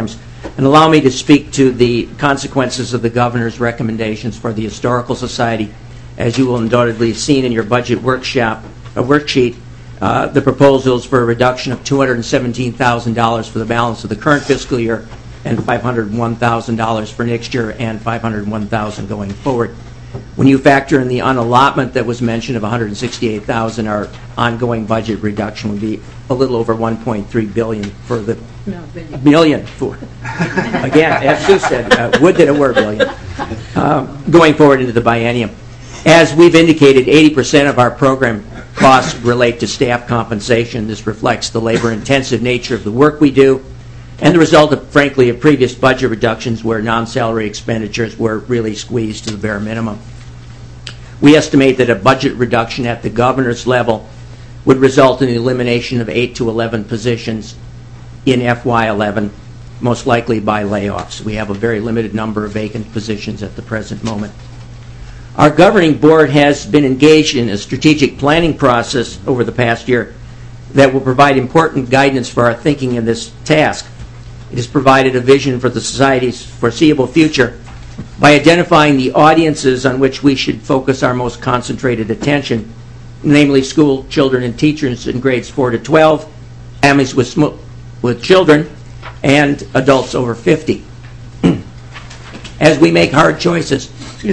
S8: and allow me to speak to the consequences of the governor's recommendations for the Historical Society. As you will undoubtedly have seen in your budget worksheet, the proposals for a reduction of $217,000 for the balance of the current fiscal year and $501,000 for next year and $501,000 going forward. When you factor in the unallotment that was mentioned of $168,000, our ongoing budget reduction would be a little over $1.3 billion for the million. Again, as Sue said, would that it were billion. Going forward into the biennium. As we've indicated, 80% of our program costs relate to staff compensation. This reflects the labor-intensive nature of the work we do and the result of, frankly, of previous budget reductions where non-salary expenditures were really squeezed to the bare minimum. We estimate that a budget reduction at the governor's level would result in the elimination of 8 to 11 positions in FY11, most likely by layoffs. We have a very limited number of vacant positions at the present moment. Our governing board has been engaged in a strategic planning process over the past year that will provide important guidance for our thinking in this task. It has provided a vision for the Society's foreseeable future by identifying the audiences on which we should focus our most concentrated attention, namely school children and teachers in grades 4 to 12, families with children, and adults over 50. As we make hard choices,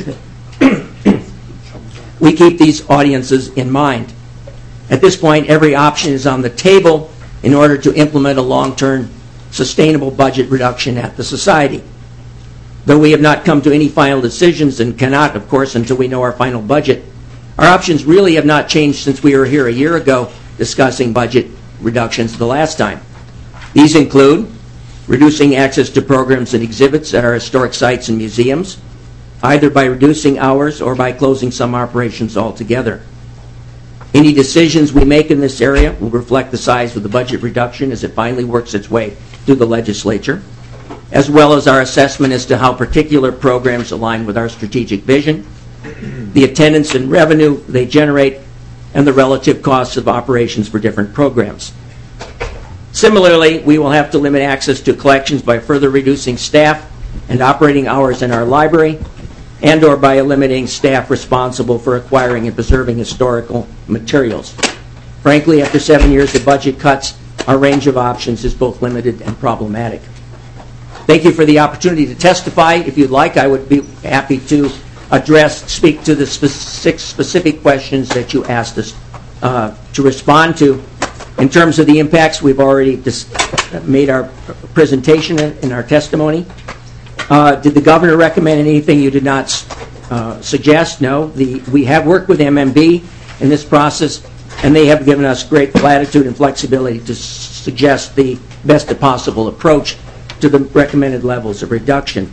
S8: we keep these audiences in mind. At this point, every option is on the table in order to implement a long-term sustainable budget reduction at the Society. Though we have not come to any final decisions and cannot, of course, until we know our final budget, our options really have not changed since we were here a year ago discussing budget reductions the last time. These include reducing access to programs and exhibits at our historic sites and museums, either by reducing hours or by closing some operations altogether. Any decisions we make in this area will reflect the size of the budget reduction as it finally works its way through the legislature, as well as our assessment as to how particular programs align with our strategic vision, the attendance and revenue they generate, and the relative costs of operations for different programs. Similarly, we will have to limit access to collections by further reducing staff and operating hours in our library, and or by eliminating staff responsible for acquiring and preserving historical materials. Frankly, after 7 years of budget cuts, our range of options is both limited and problematic. Thank you for the opportunity to testify. If you'd like, I would be happy to speak to the six specific questions that you asked us to respond to. In terms of the impacts, we've already made our presentation in our testimony. Did the governor recommend anything you did not suggest? No. We have worked with MMB in this process, and they have given us great latitude and flexibility to suggest the best possible approach to the recommended levels of reduction.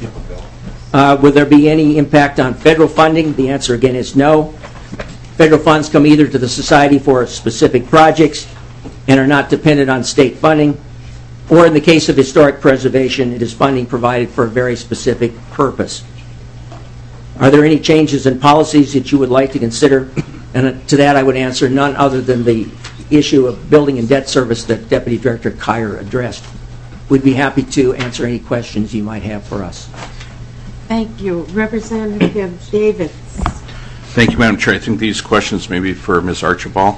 S8: Will there be any impact on federal funding? The answer again is no. Federal funds come either to the Society for specific projects and are not dependent on state funding, or in the case of historic preservation, it is funding provided for a very specific purpose. Are there any changes in policies that you would like to consider? And to that I would answer none other than the issue of building and debt service that Deputy Director Kyer addressed. We'd be happy to answer any questions you might have for us.
S1: Thank you. Representative Davids.
S4: Thank you, Madam Chair. I think these questions may be for Ms. Archibald.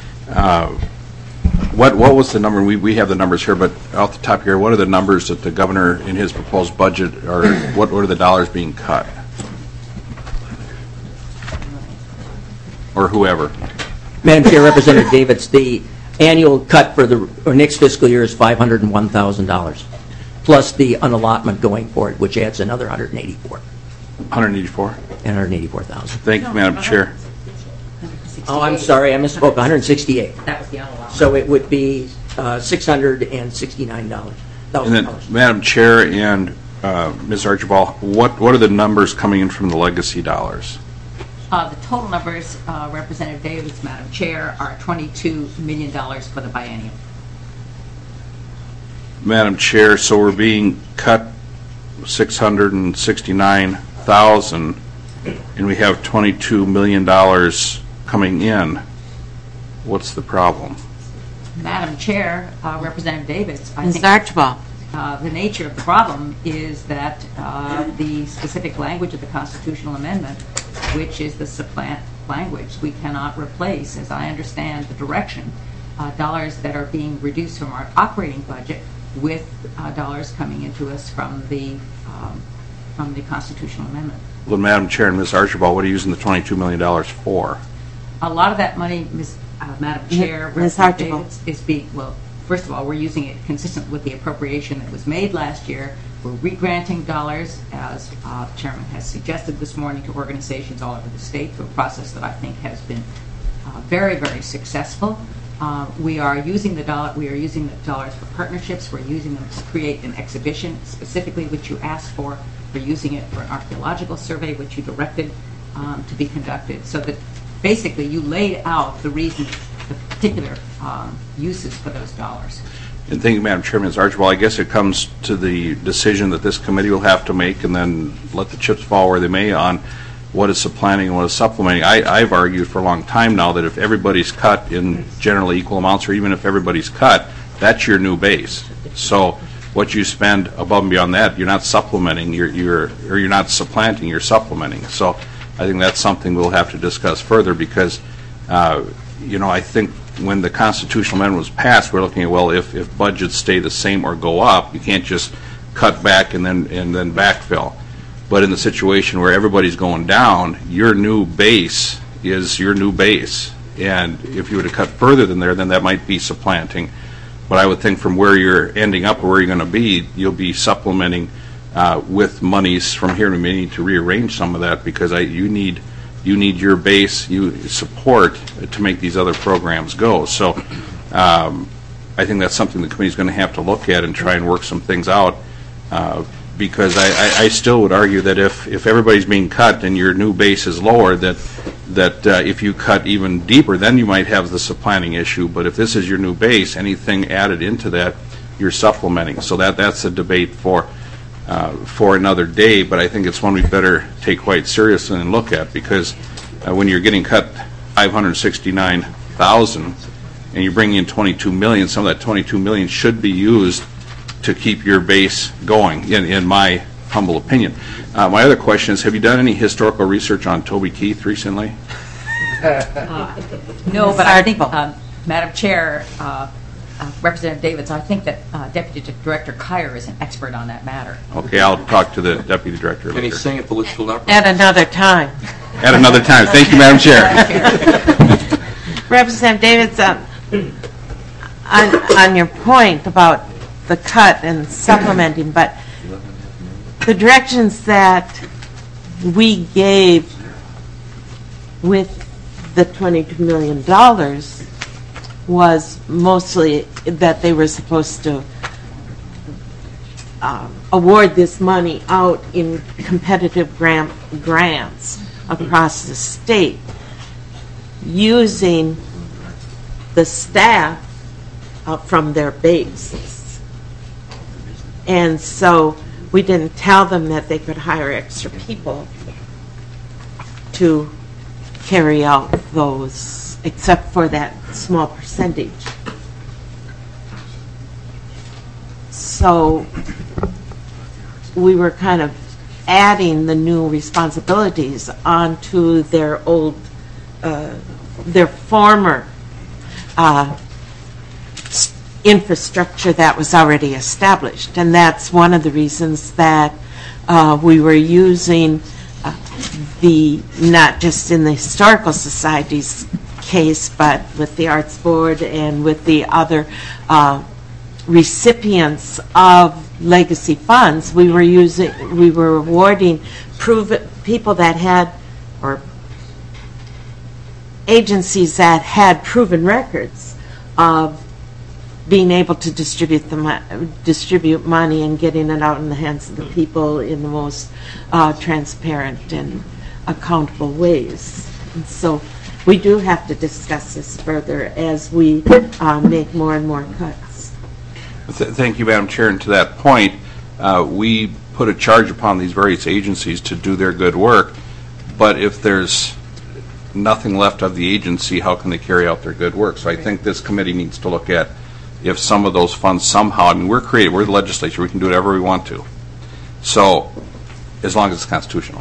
S4: What was the number? We have the numbers here, but off the top here, what are the numbers that the governor in his proposed budget, or what are the dollars being cut? Or whoever.
S8: Madam Chair, Representative Davids, the annual cut for the next fiscal year is $501,000, plus the unallotment going forward, which adds another $184,000. $184,000.
S4: Thank you, Madam Chair.
S8: Oh, I'm sorry, I misspoke. $168,000.
S7: That was the unallowed.
S8: So it would be $669,000.
S4: And then, Madam Chair and Ms. Archibald, what are the numbers coming in from the legacy dollars?
S7: The total numbers, Representative Davids, Madam Chair, are $22 million for the biennium.
S4: Madam Chair, so we're being cut $669,000, and we have $22 million coming in. What's the problem?
S7: Madam Chair, Representative Davids, I
S1: Ms.
S7: think...
S1: Archibald.
S7: the nature of the problem is that the specific language of the constitutional amendment, which is the supplant language, we cannot replace, as I understand the direction, dollars that are being reduced from our operating budget with dollars coming into us from the constitutional amendment.
S4: Well, Madam Chair and Ms. Archibald, what are you using the $22 million for?
S7: A lot of that money, Madam Chair,
S1: Ms. Archibald,
S7: is being, well, first of all, we're using it consistent with the appropriation that was made last year. We're re-granting dollars, as the Chairman has suggested this morning, to organizations all over the state through a process that I think has been very, very successful. We are using the dollars for partnerships. We're using them to create an exhibition, specifically which you asked for. We're using it for an archaeological survey, which you directed to be conducted, so that basically you laid out the reasons, the particular uses for those dollars.
S4: And thank you, Madam Chairman. Ms. Archibald, I guess it comes to the decision that this committee will have to make, and then let the chips fall where they may on what is supplanting and what is supplementing. I've argued for a long time now that if everybody's cut in generally equal amounts, or even if everybody's cut, that's your new base. So what you spend above and beyond that, you're not supplementing, you're not supplanting, you're supplementing. So I think that's something we'll have to discuss further, because I think when the constitutional amendment was passed, we're looking at, well, if budgets stay the same or go up, you can't just cut back and then backfill. But in the situation where everybody's going down, your new base is your new base. And if you were to cut further than there, then that might be supplanting. But I would think from where you're ending up or where you're going to be, you'll be supplementing with monies from here. We may need to rearrange some of that, because you need your base, support to make these other programs go. So I think that's something the committee's going to have to look at and try and work some things out, because I still would argue that if everybody's being cut and your new base is lower, that if you cut even deeper, then you might have the supplanting issue. But if this is your new base, anything added into that, you're supplementing. So that's a debate for another day, but I think it's one we better take quite seriously and look at, because when you're getting cut $569,000 and you're bringing in $22 million, some of that $22 million should be used to keep your base going, in my humble opinion. My other question is, have you done any historical research on Toby Keith recently?
S7: No, but I think, Madam Chair, Representative Davids, I think that Deputy Director Kyer is an expert on that matter.
S4: Okay, I'll talk to the Deputy Director later.
S9: Can he sing a political number?
S1: at another time.
S4: At another time. Thank you, Madam Chair.
S1: Representative Davids, on your point about the cut and supplementing, but the directions that we gave with the $22 million was mostly that they were supposed to award this money out in competitive grants across the state, using the staff from their bases. And so we didn't tell them that they could hire extra people to carry out those, except for that small percentage. So we were kind of adding the new responsibilities onto their former infrastructure that was already established. And that's one of the reasons that we were using not just in the Historical Society's case, but with the Arts Board and with the other recipients of legacy funds, we were awarding people that had, or agencies that had proven records of being able to distribute money and getting it out in the hands of the people in the most transparent and accountable ways. And so we do have to discuss this further as we make more and more cuts.
S4: Thank you, Madam Chair. And to that point, we put a charge upon these various agencies to do their good work, but if there's nothing left of the agency, how can they carry out their good work? So I think this committee needs to look at if some of those funds somehow, I mean, we're creative, we're the legislature, we can do whatever we want to. So, as long as it's constitutional.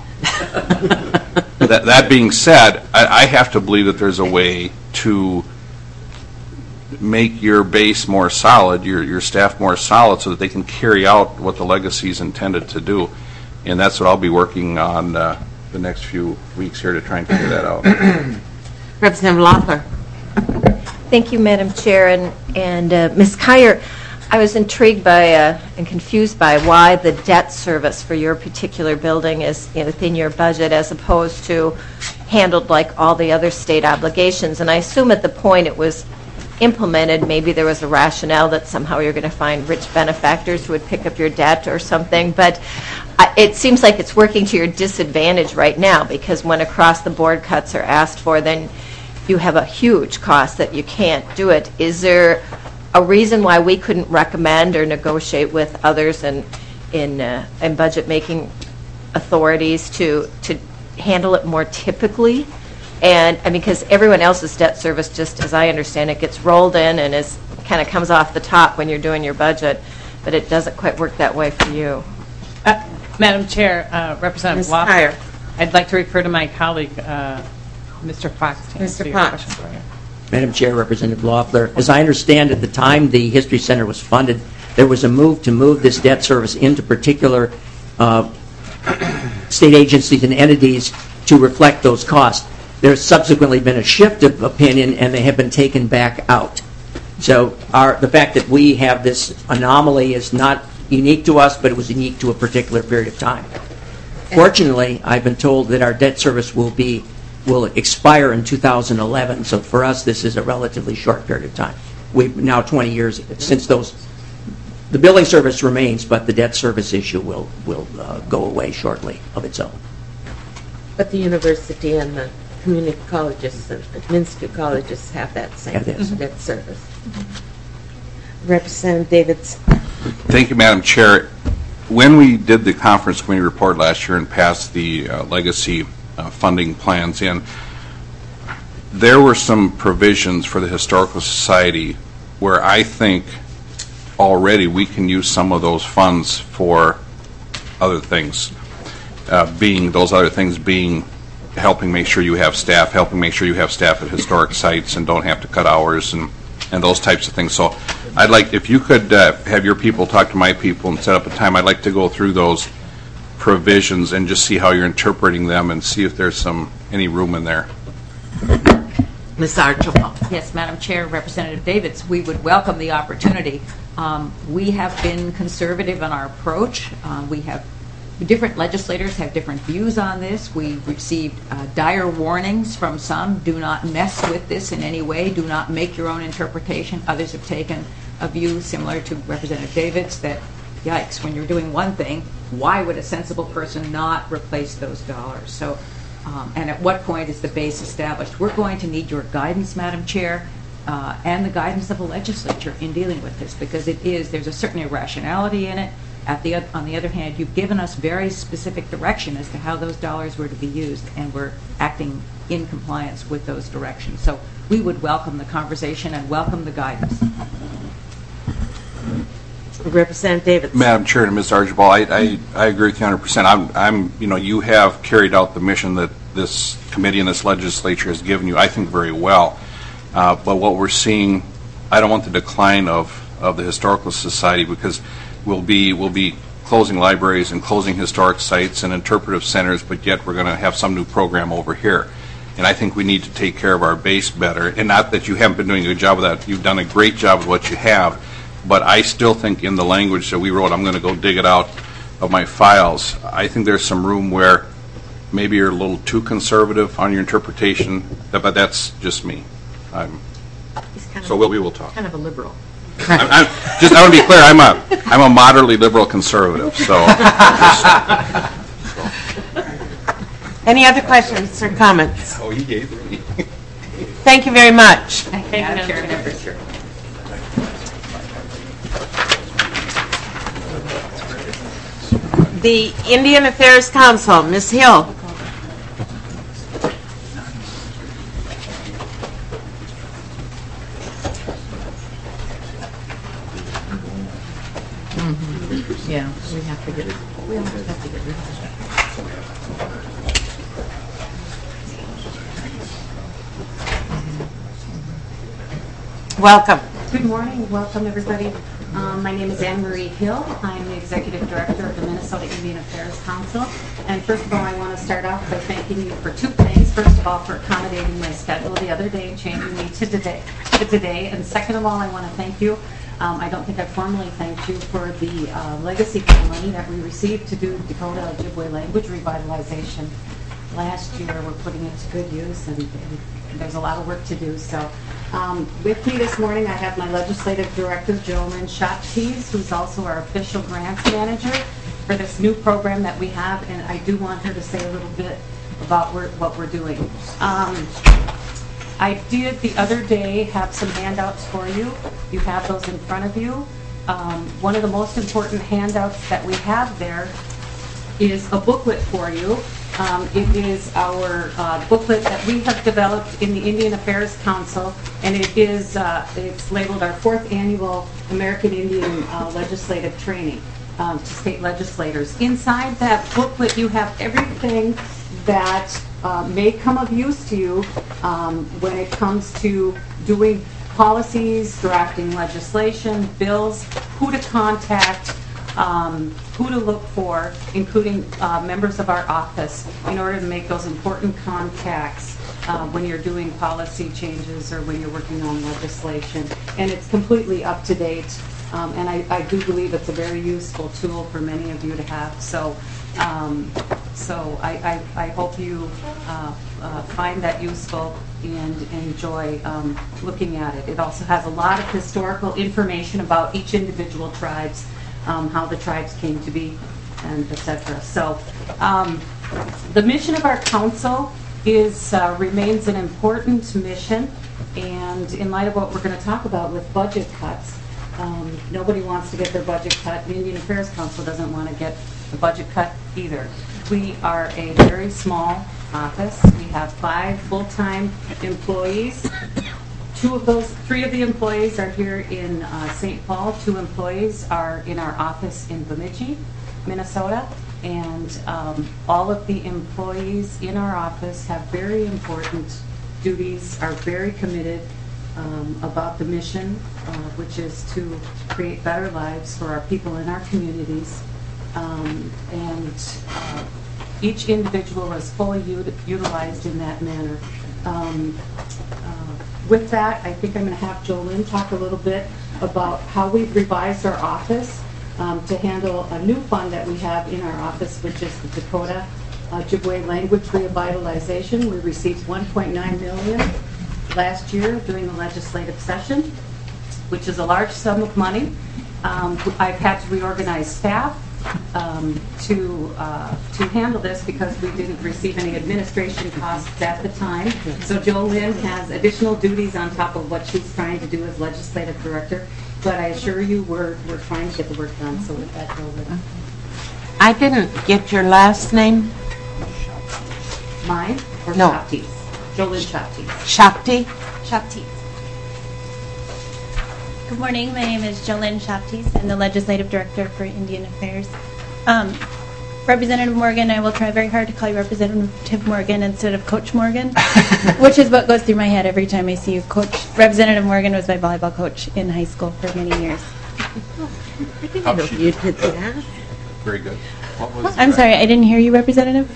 S4: That being said, I have to believe that there's a way to make your base more solid, your staff more solid, so that they can carry out what the legacy is intended to do. And that's what I'll be working on the next few weeks here to try and figure that out.
S1: Representative Loeffler.
S9: Thank you, Madam Chair. And Ms. Kyer, I was intrigued by and confused by why the debt service for your particular building is within your budget as opposed to handled like all the other state obligations. And I assume at the point it was implemented, maybe there was a rationale that somehow you're going to find rich benefactors who would pick up your debt or something. But it seems like it's working to your disadvantage right now, because when across-the-board cuts are asked for, then you have a huge cost that you can't do it. Is there a reason why we couldn't recommend or negotiate with others in budget-making authorities to handle it more typically? And I mean, because everyone else's debt service, just as I understand it, gets rolled in and is kind of comes off the top when you're doing your budget, but it doesn't quite work that way for you.
S10: Madam Chair, Representative Loeffler, I'd like to refer to my colleague, Mr. Fox. To
S1: Mr. Fox.
S8: Madam Chair, Representative Loeffler, as I understand at the time the History Center was funded, there was a move to move this debt service into particular state agencies and entities to reflect those costs. There's subsequently been a shift of opinion, and they have been taken back out. So the fact that we have this anomaly is not unique to us, but it was unique to a particular period of time. Fortunately, I've been told that our debt service will expire in 2011, so for us this is a relatively short period of time. We've now 20 years since the billing service remains, but the debt service issue will go away shortly of its own.
S1: But the university and the community colleges and administrative colleges have that same debt service. Representative Davids.
S4: Thank you, Madam Chair. When we did the conference committee report last year and passed the legacy funding plans in, there were some provisions for the Historical Society where I think already we can use some of those funds for other things, being helping make sure you have staff, at historic sites and don't have to cut hours and those types of things. So I'd like, if you could have your people talk to my people and set up a time, I'd like to go through those provisions and just see how you're interpreting them and see if there's any room in there.
S1: Ms. Archibald.
S7: Yes, Madam Chair, Representative Davids, we would welcome the opportunity. We have been conservative in our approach. Different legislators have different views on this. We received dire warnings from some. Do not mess with this in any way. Do not make your own interpretation. Others have taken a view similar to Representative Davids that, yikes, when you're doing one thing, why would a sensible person not replace those dollars? So, and at what point is the base established? We're going to need your guidance, Madam Chair, and the guidance of the legislature in dealing with this, because there's a certain irrationality in it. On the other hand, you've given us very specific direction as to how those dollars were to be used, and we're acting in compliance with those directions. So we would welcome the conversation and welcome the guidance.
S1: Representative Davids.
S4: Madam Chair and Ms. Archibald, I agree with you 100%. You have carried out the mission that this committee and this legislature has given you, I think, very well. But what we're seeing, I don't want the decline of the Historical Society, because we'll be closing libraries and closing historic sites and interpretive centers, but yet we're going to have some new program over here. And I think we need to take care of our base better. And not that you haven't been doing a good job of that. You've done a great job with what you have. But I still think in the language that we wrote, I'm going to go dig it out of my files, I think there's some room where maybe you're a little too conservative on your interpretation, but that's just me. So we will talk.
S6: Kind of a liberal.
S4: I want to be clear. I'm a moderately liberal conservative. So.
S1: Any other questions or comments?
S4: Oh, he gave me.
S1: Thank you very much.
S6: Thank you, Madam Chair.
S1: The Indian Affairs Council, Ms. Hill.
S6: We have to get rid of
S1: Welcome.
S11: Good morning. Welcome, everybody. My name is Anne Marie Hill. I'm the Executive Director of the Minnesota Indian Affairs Council. And first of all, I want to start off by thanking you for two things. First of all, for accommodating my schedule the other day and changing me to today. And second of all, I want to thank you. I don't think I formally thanked you for the legacy grant money that we received to do Dakota Ojibwe language revitalization. Last year, we're putting it to good use, and there's a lot of work to do. So with me this morning, I have my Legislative Director, Jolynn Shoptees, who's also our official grants manager for this new program that we have, and I do want her to say a little bit about what we're doing. I did the other day have some handouts for you. You have those in front of you. One of the most important handouts that we have there is a booklet for you. It is our booklet that we have developed in the Indian Affairs Council, and it is it's labeled our 4th annual American Indian legislative training to state legislators. Inside that booklet, you have everything that may come of use to you when it comes to doing policies, drafting legislation, bills, who to contact, who to look for, including members of our office, in order to make those important contacts when you're doing policy changes or when you're working on legislation. And it's completely up to date, and I do believe it's a very useful tool for many of you to have. So I hope you find that useful and enjoy looking at it. It also has a lot of historical information about each individual tribes, how the tribes came to be, and etc. So the mission of our council remains an important mission, and in light of what we're going to talk about with budget cuts, nobody wants to get their budget cut. The Indian Affairs Council doesn't want to get the budget cut either. We are a very small office. We have 5 full-time employees. 3 of the employees are here in St. Paul. 2 employees are in our office in Bemidji, Minnesota. And all of the employees in our office have very important duties, are very committed about the mission, which is to create better lives for our people in our communities. And each individual is fully utilized in that manner. With that, I think I'm going to have Jolynn talk a little bit about how we've revised our office to handle a new fund that we have in our office, which is the Dakota Ojibwe Language Revitalization. We received $1.9 million last year during the legislative session, which is a large sum of money. I've had to reorganize staff to handle this because we didn't receive any administration costs at the time. So Jolynn has additional duties on top of what she's trying to do as legislative director. But I assure you, we're trying to get the work done. So with that, Jolynn.
S1: I didn't get your last name.
S11: Mine or
S1: No.
S11: Shoptees? Jolynn Shoptees.
S1: Shakti?
S12: Shoptees. Good morning. My name is Jolynn Shoptees. I'm the Legislative Director for Indian Affairs. Representative Morgan, I will try very hard to call you Representative Morgan instead of Coach Morgan, which is what goes through my head every time I see you. Representative Morgan was my volleyball coach in high school for many years.
S1: I didn't know you did that.
S4: Very good. What was
S12: I'm sorry, I didn't hear you, Representative.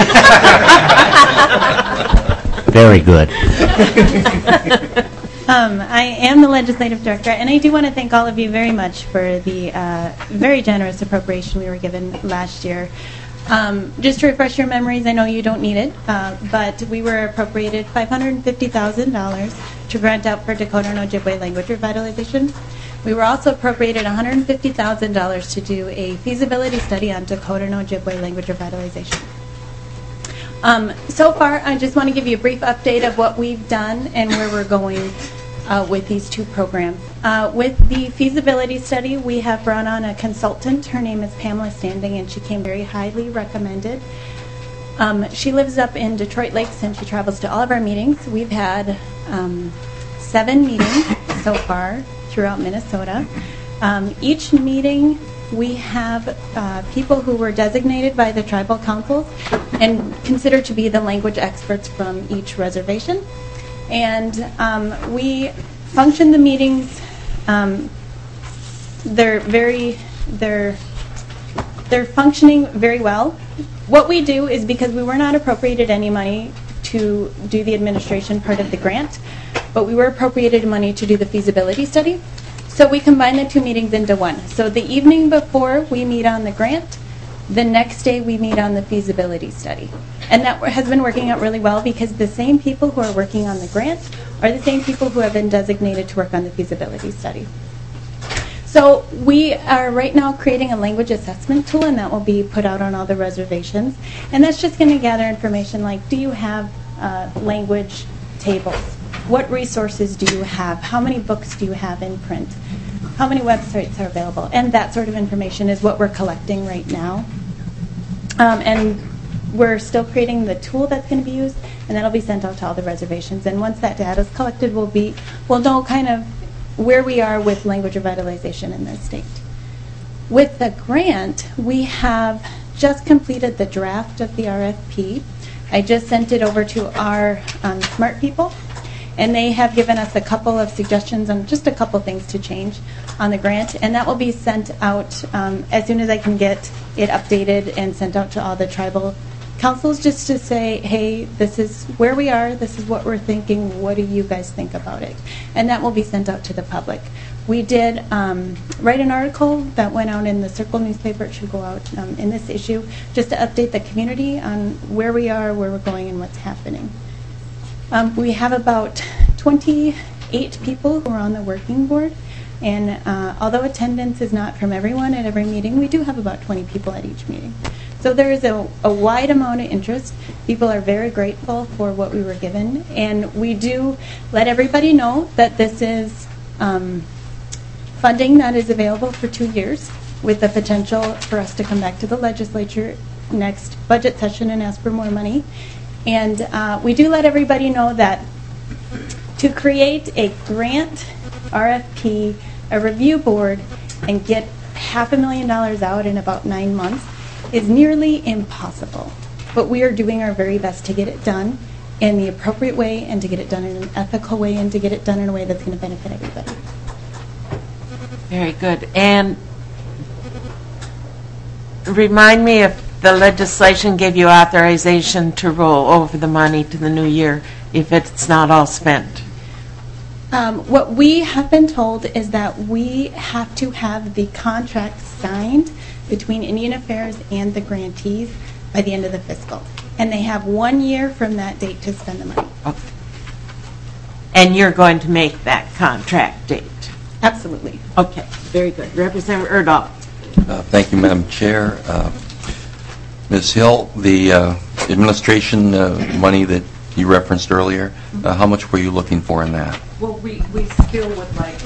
S5: Very good.
S12: I am the Legislative Director, and I do want to thank all of you very much for the very generous appropriation we were given last year. Just to refresh your memories, I know you don't need it, but we were appropriated $550,000 to grant out for Dakota and Ojibwe language revitalization. We were also appropriated $150,000 to do a feasibility study on Dakota and Ojibwe language revitalization. So far, I just want to give you a brief update of what we've done and where we're going with these 2 programs. With the feasibility study, we have brought on a consultant. Her name is Pamela Standing, and she came very highly recommended. She lives up in Detroit Lakes, and she travels to all of our meetings. We've had 7 meetings so far throughout Minnesota. Each meeting we have people who were designated by the tribal councils and considered to be the language experts from each reservation. And we function the meetings. They're functioning very well. What we do is, because we were not appropriated any money to do the administration part of the grant, but we were appropriated money to do the feasibility study. So we combine the two meetings into one. So the evening before we meet on the grant, the next day we meet on the feasibility study. And that has been working out really well, because the same people who are working on the grant are the same people who have been designated to work on the feasibility study. So we are right now creating a language assessment tool, and that will be put out on all the reservations. And that's just going to gather information like, do you have language tables? What resources do you have? How many books do you have in print? How many websites are available? And that sort of information is what we're collecting right now. And we're still creating the tool that's going to be used, and that'll be sent out to all the reservations. And once that data is collected, we'll know kind of where we are with language revitalization in the state. With the grant, we have just completed the draft of the RFP. I just sent it over to our SMART people, and they have given us a couple of suggestions on just a couple things to change on the grant, and that will be sent out as soon as I can get it updated and sent out to all the tribal councils, just to say, hey, this is where we are, this is what we're thinking, what do you guys think about it? And that will be sent out to the public. We did write an article that went out in the Circle newspaper. It should go out in this issue, just to update the community on where we are, where we're going, and what's happening. We have about 28 people who are on the working board, and although attendance is not from everyone at every meeting, we do have about 20 people at each meeting. So there is a wide amount of interest. People are very grateful for what we were given, and we do let everybody know that this is funding that is available for 2 years, with the potential for us to come back to the legislature next budget session and ask for more money. And we do let everybody know that to create a grant, RFP, a review board, and get $500,000 out in about 9 months is nearly impossible. But we are doing our very best to get it done in the appropriate way, and to get it done in an ethical way, and to get it done in a way that's going to benefit everybody.
S1: Very good. And remind me if the legislation gave you authorization to roll over the money to the new year if it's not all spent.
S12: What we have been told is that we have to have the contract signed between Indian Affairs and the grantees by the end of the fiscal. And they have 1 year from that date to spend the money.
S1: Okay. And you're going to make that contract date?
S12: Absolutely.
S1: Okay, very good. Representative Erdahl.
S13: Thank you, Madam Chair. Ms. Hill, the administration money that you referenced earlier, how much were you looking for in that?
S11: Well, we still would like,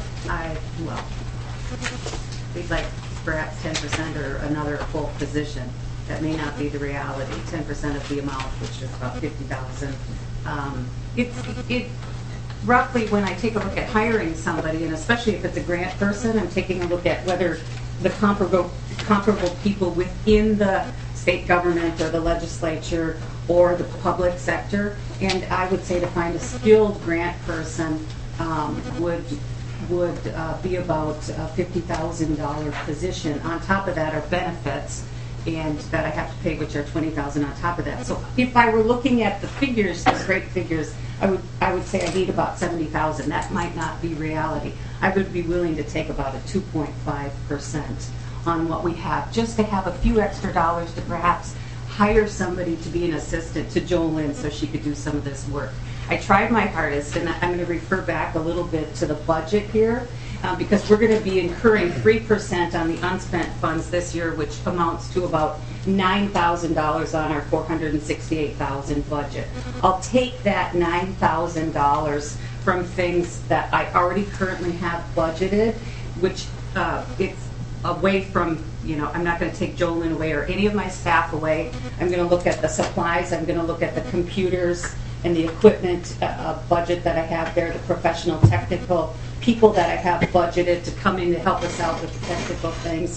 S11: we'd like perhaps 10% or another full position. That may not be the reality. 10% of the amount, which is about $50,000. It roughly, when I take a look at hiring somebody, and especially if it's a grant person, I'm taking a look at whether the comparable people within the state government or the legislature or the public sector, and I would say to find a skilled grant person would be about a $50,000 position. On top of that are benefits, and that I have to pay, which are $20,000 on top of that. So if I were looking at the figures, the straight figures, I would say I need about $70,000. That might not be reality. I would be willing to take about a 2.5% on what we have, just to have a few extra dollars to perhaps hire somebody to be an assistant to Jolynn so she could do some of this work. I tried my hardest, and I'm going to refer back a little bit to the budget here, because we're going to be incurring 3% on the unspent funds this year, which amounts to about $9,000 on our $468,000 budget. I'll take that $9,000 from things that I already currently have budgeted, which it's away from, I'm not going to take Jolynn away or any of my staff away. I'm going to look at the supplies. I'm going to look at the computers and the equipment budget that I have there, the professional technical people that I have budgeted to come in to help us out with the technical things.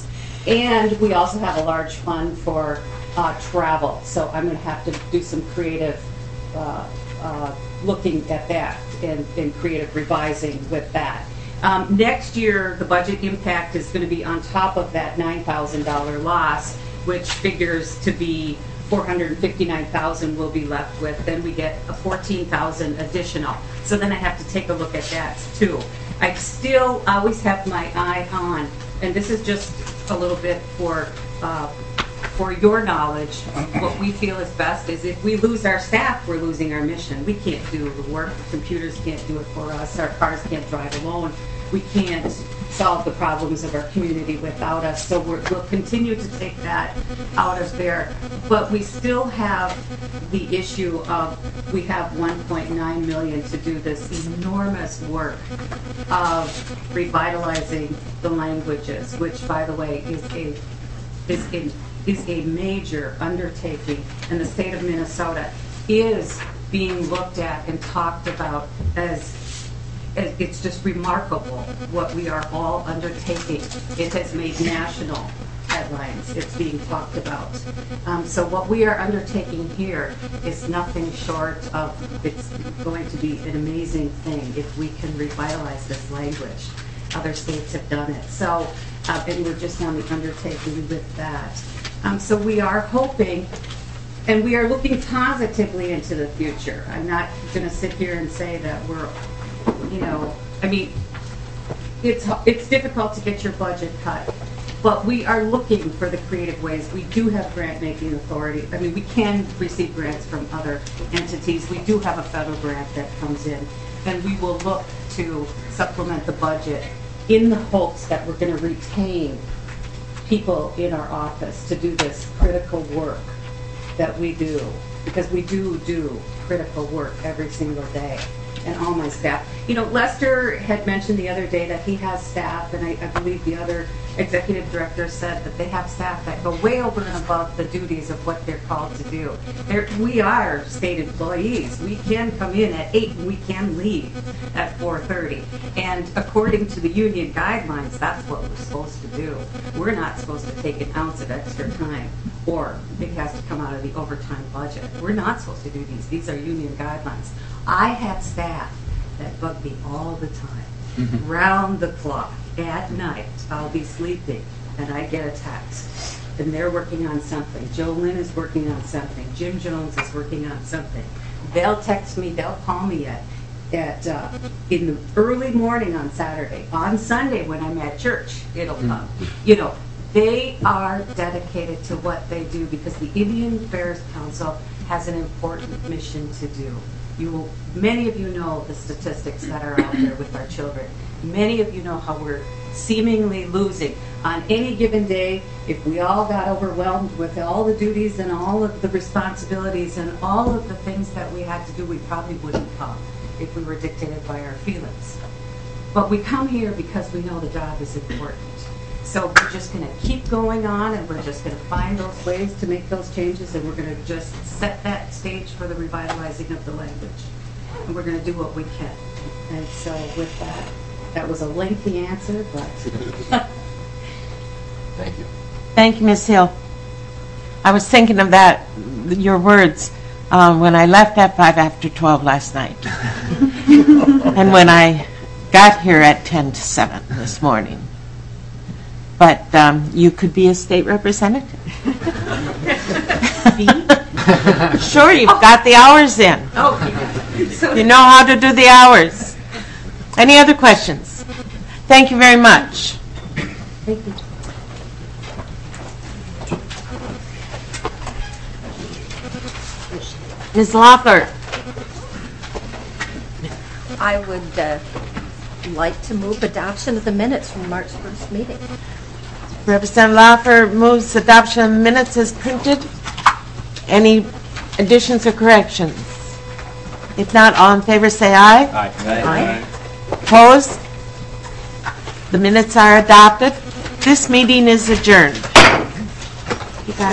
S11: And we also have a large fund for travel. So I'm going to have to do some creative looking at that and creative revising with that. Next year, the budget impact is going to be on top of that $9,000 loss, which figures to be $459,000 will be left with. Then we get a $14,000 additional. So then I have to take a look at that too. I still always have my eye on, and this is just a little bit for your knowledge, what we feel is best is if we lose our staff, we're losing our mission. We can't do the work. Computers can't do it for us. Our cars can't drive alone. We can't solve the problems of our community without us. So we'll continue to take that out of there. But we still have the issue of we have $1.9 million to do this enormous work of revitalizing the languages, which, by the way, is a major undertaking, and the state of Minnesota is being looked at and talked about as it's just remarkable what we are all undertaking. It has made national headlines. It's being talked about. So what we are undertaking here is nothing short of, it's going to be an amazing thing if we can revitalize this language. Other states have done it. So, and we're just on the undertaking with that. So we are hoping, and we are looking positively into the future. I'm not going to sit here and say that we're, I mean, it's difficult to get your budget cut, but we are looking for the creative ways. We do have grant-making authority. I mean, we can receive grants from other entities. We do have a federal grant that comes in, and we will look to supplement the budget in the hopes that we're going to retain people in our office to do this critical work that we do, because we do critical work every single day, and all my staff. Lester had mentioned the other day that he has staff, and I believe the other executive director said that they have staff that go way over and above the duties of what they're called to do. We are state employees. We can come in at 8 and we can leave at 4:30. And according to the union guidelines, that's what we're supposed to do. We're not supposed to take an ounce of extra time, or it has to come out of the overtime budget. We're not supposed to do these. These are union guidelines. I have staff that bug me all the time, round the clock. At night, I'll be sleeping, and I get a text, and they're working on something. Joe Lynn is working on something. Jim Jones is working on something. They'll text me, they'll call me in the early morning on Saturday. On Sunday, when I'm at church, it'll come. They are dedicated to what they do because the Indian Affairs Council has an important mission to do. Many of you know the statistics that are out there with our children. Many of you know how we're seemingly losing. On any given day, if we all got overwhelmed with all the duties and all of the responsibilities and all of the things that we had to do, we probably wouldn't come if we were dictated by our feelings. But we come here because we know the job is important. So we're just going to keep going on, and we're just going to find those ways to make those changes, and we're going to just set that stage for the revitalizing of the language. And we're going to do what we can. And so with that, that was a lengthy answer, but...
S13: Thank you.
S1: Thank you, Ms. Hill. I was thinking of that, your words, when I left at 5 after 12 last night. And when I got here at 10 to 7 this morning. But you could be a state representative. Sure, you've got the hours in. You know how to do the hours. Any other questions? Thank you very much.
S2: Thank you.
S1: Ms. Loeffler.
S9: I would like to move adoption of the minutes from March 1st meeting.
S1: Representative Loeffler moves adoption of minutes as printed. Any additions or corrections? If not, all in favor say aye.
S14: Aye.
S1: Aye. Opposed? The minutes are adopted. This meeting is adjourned. You guys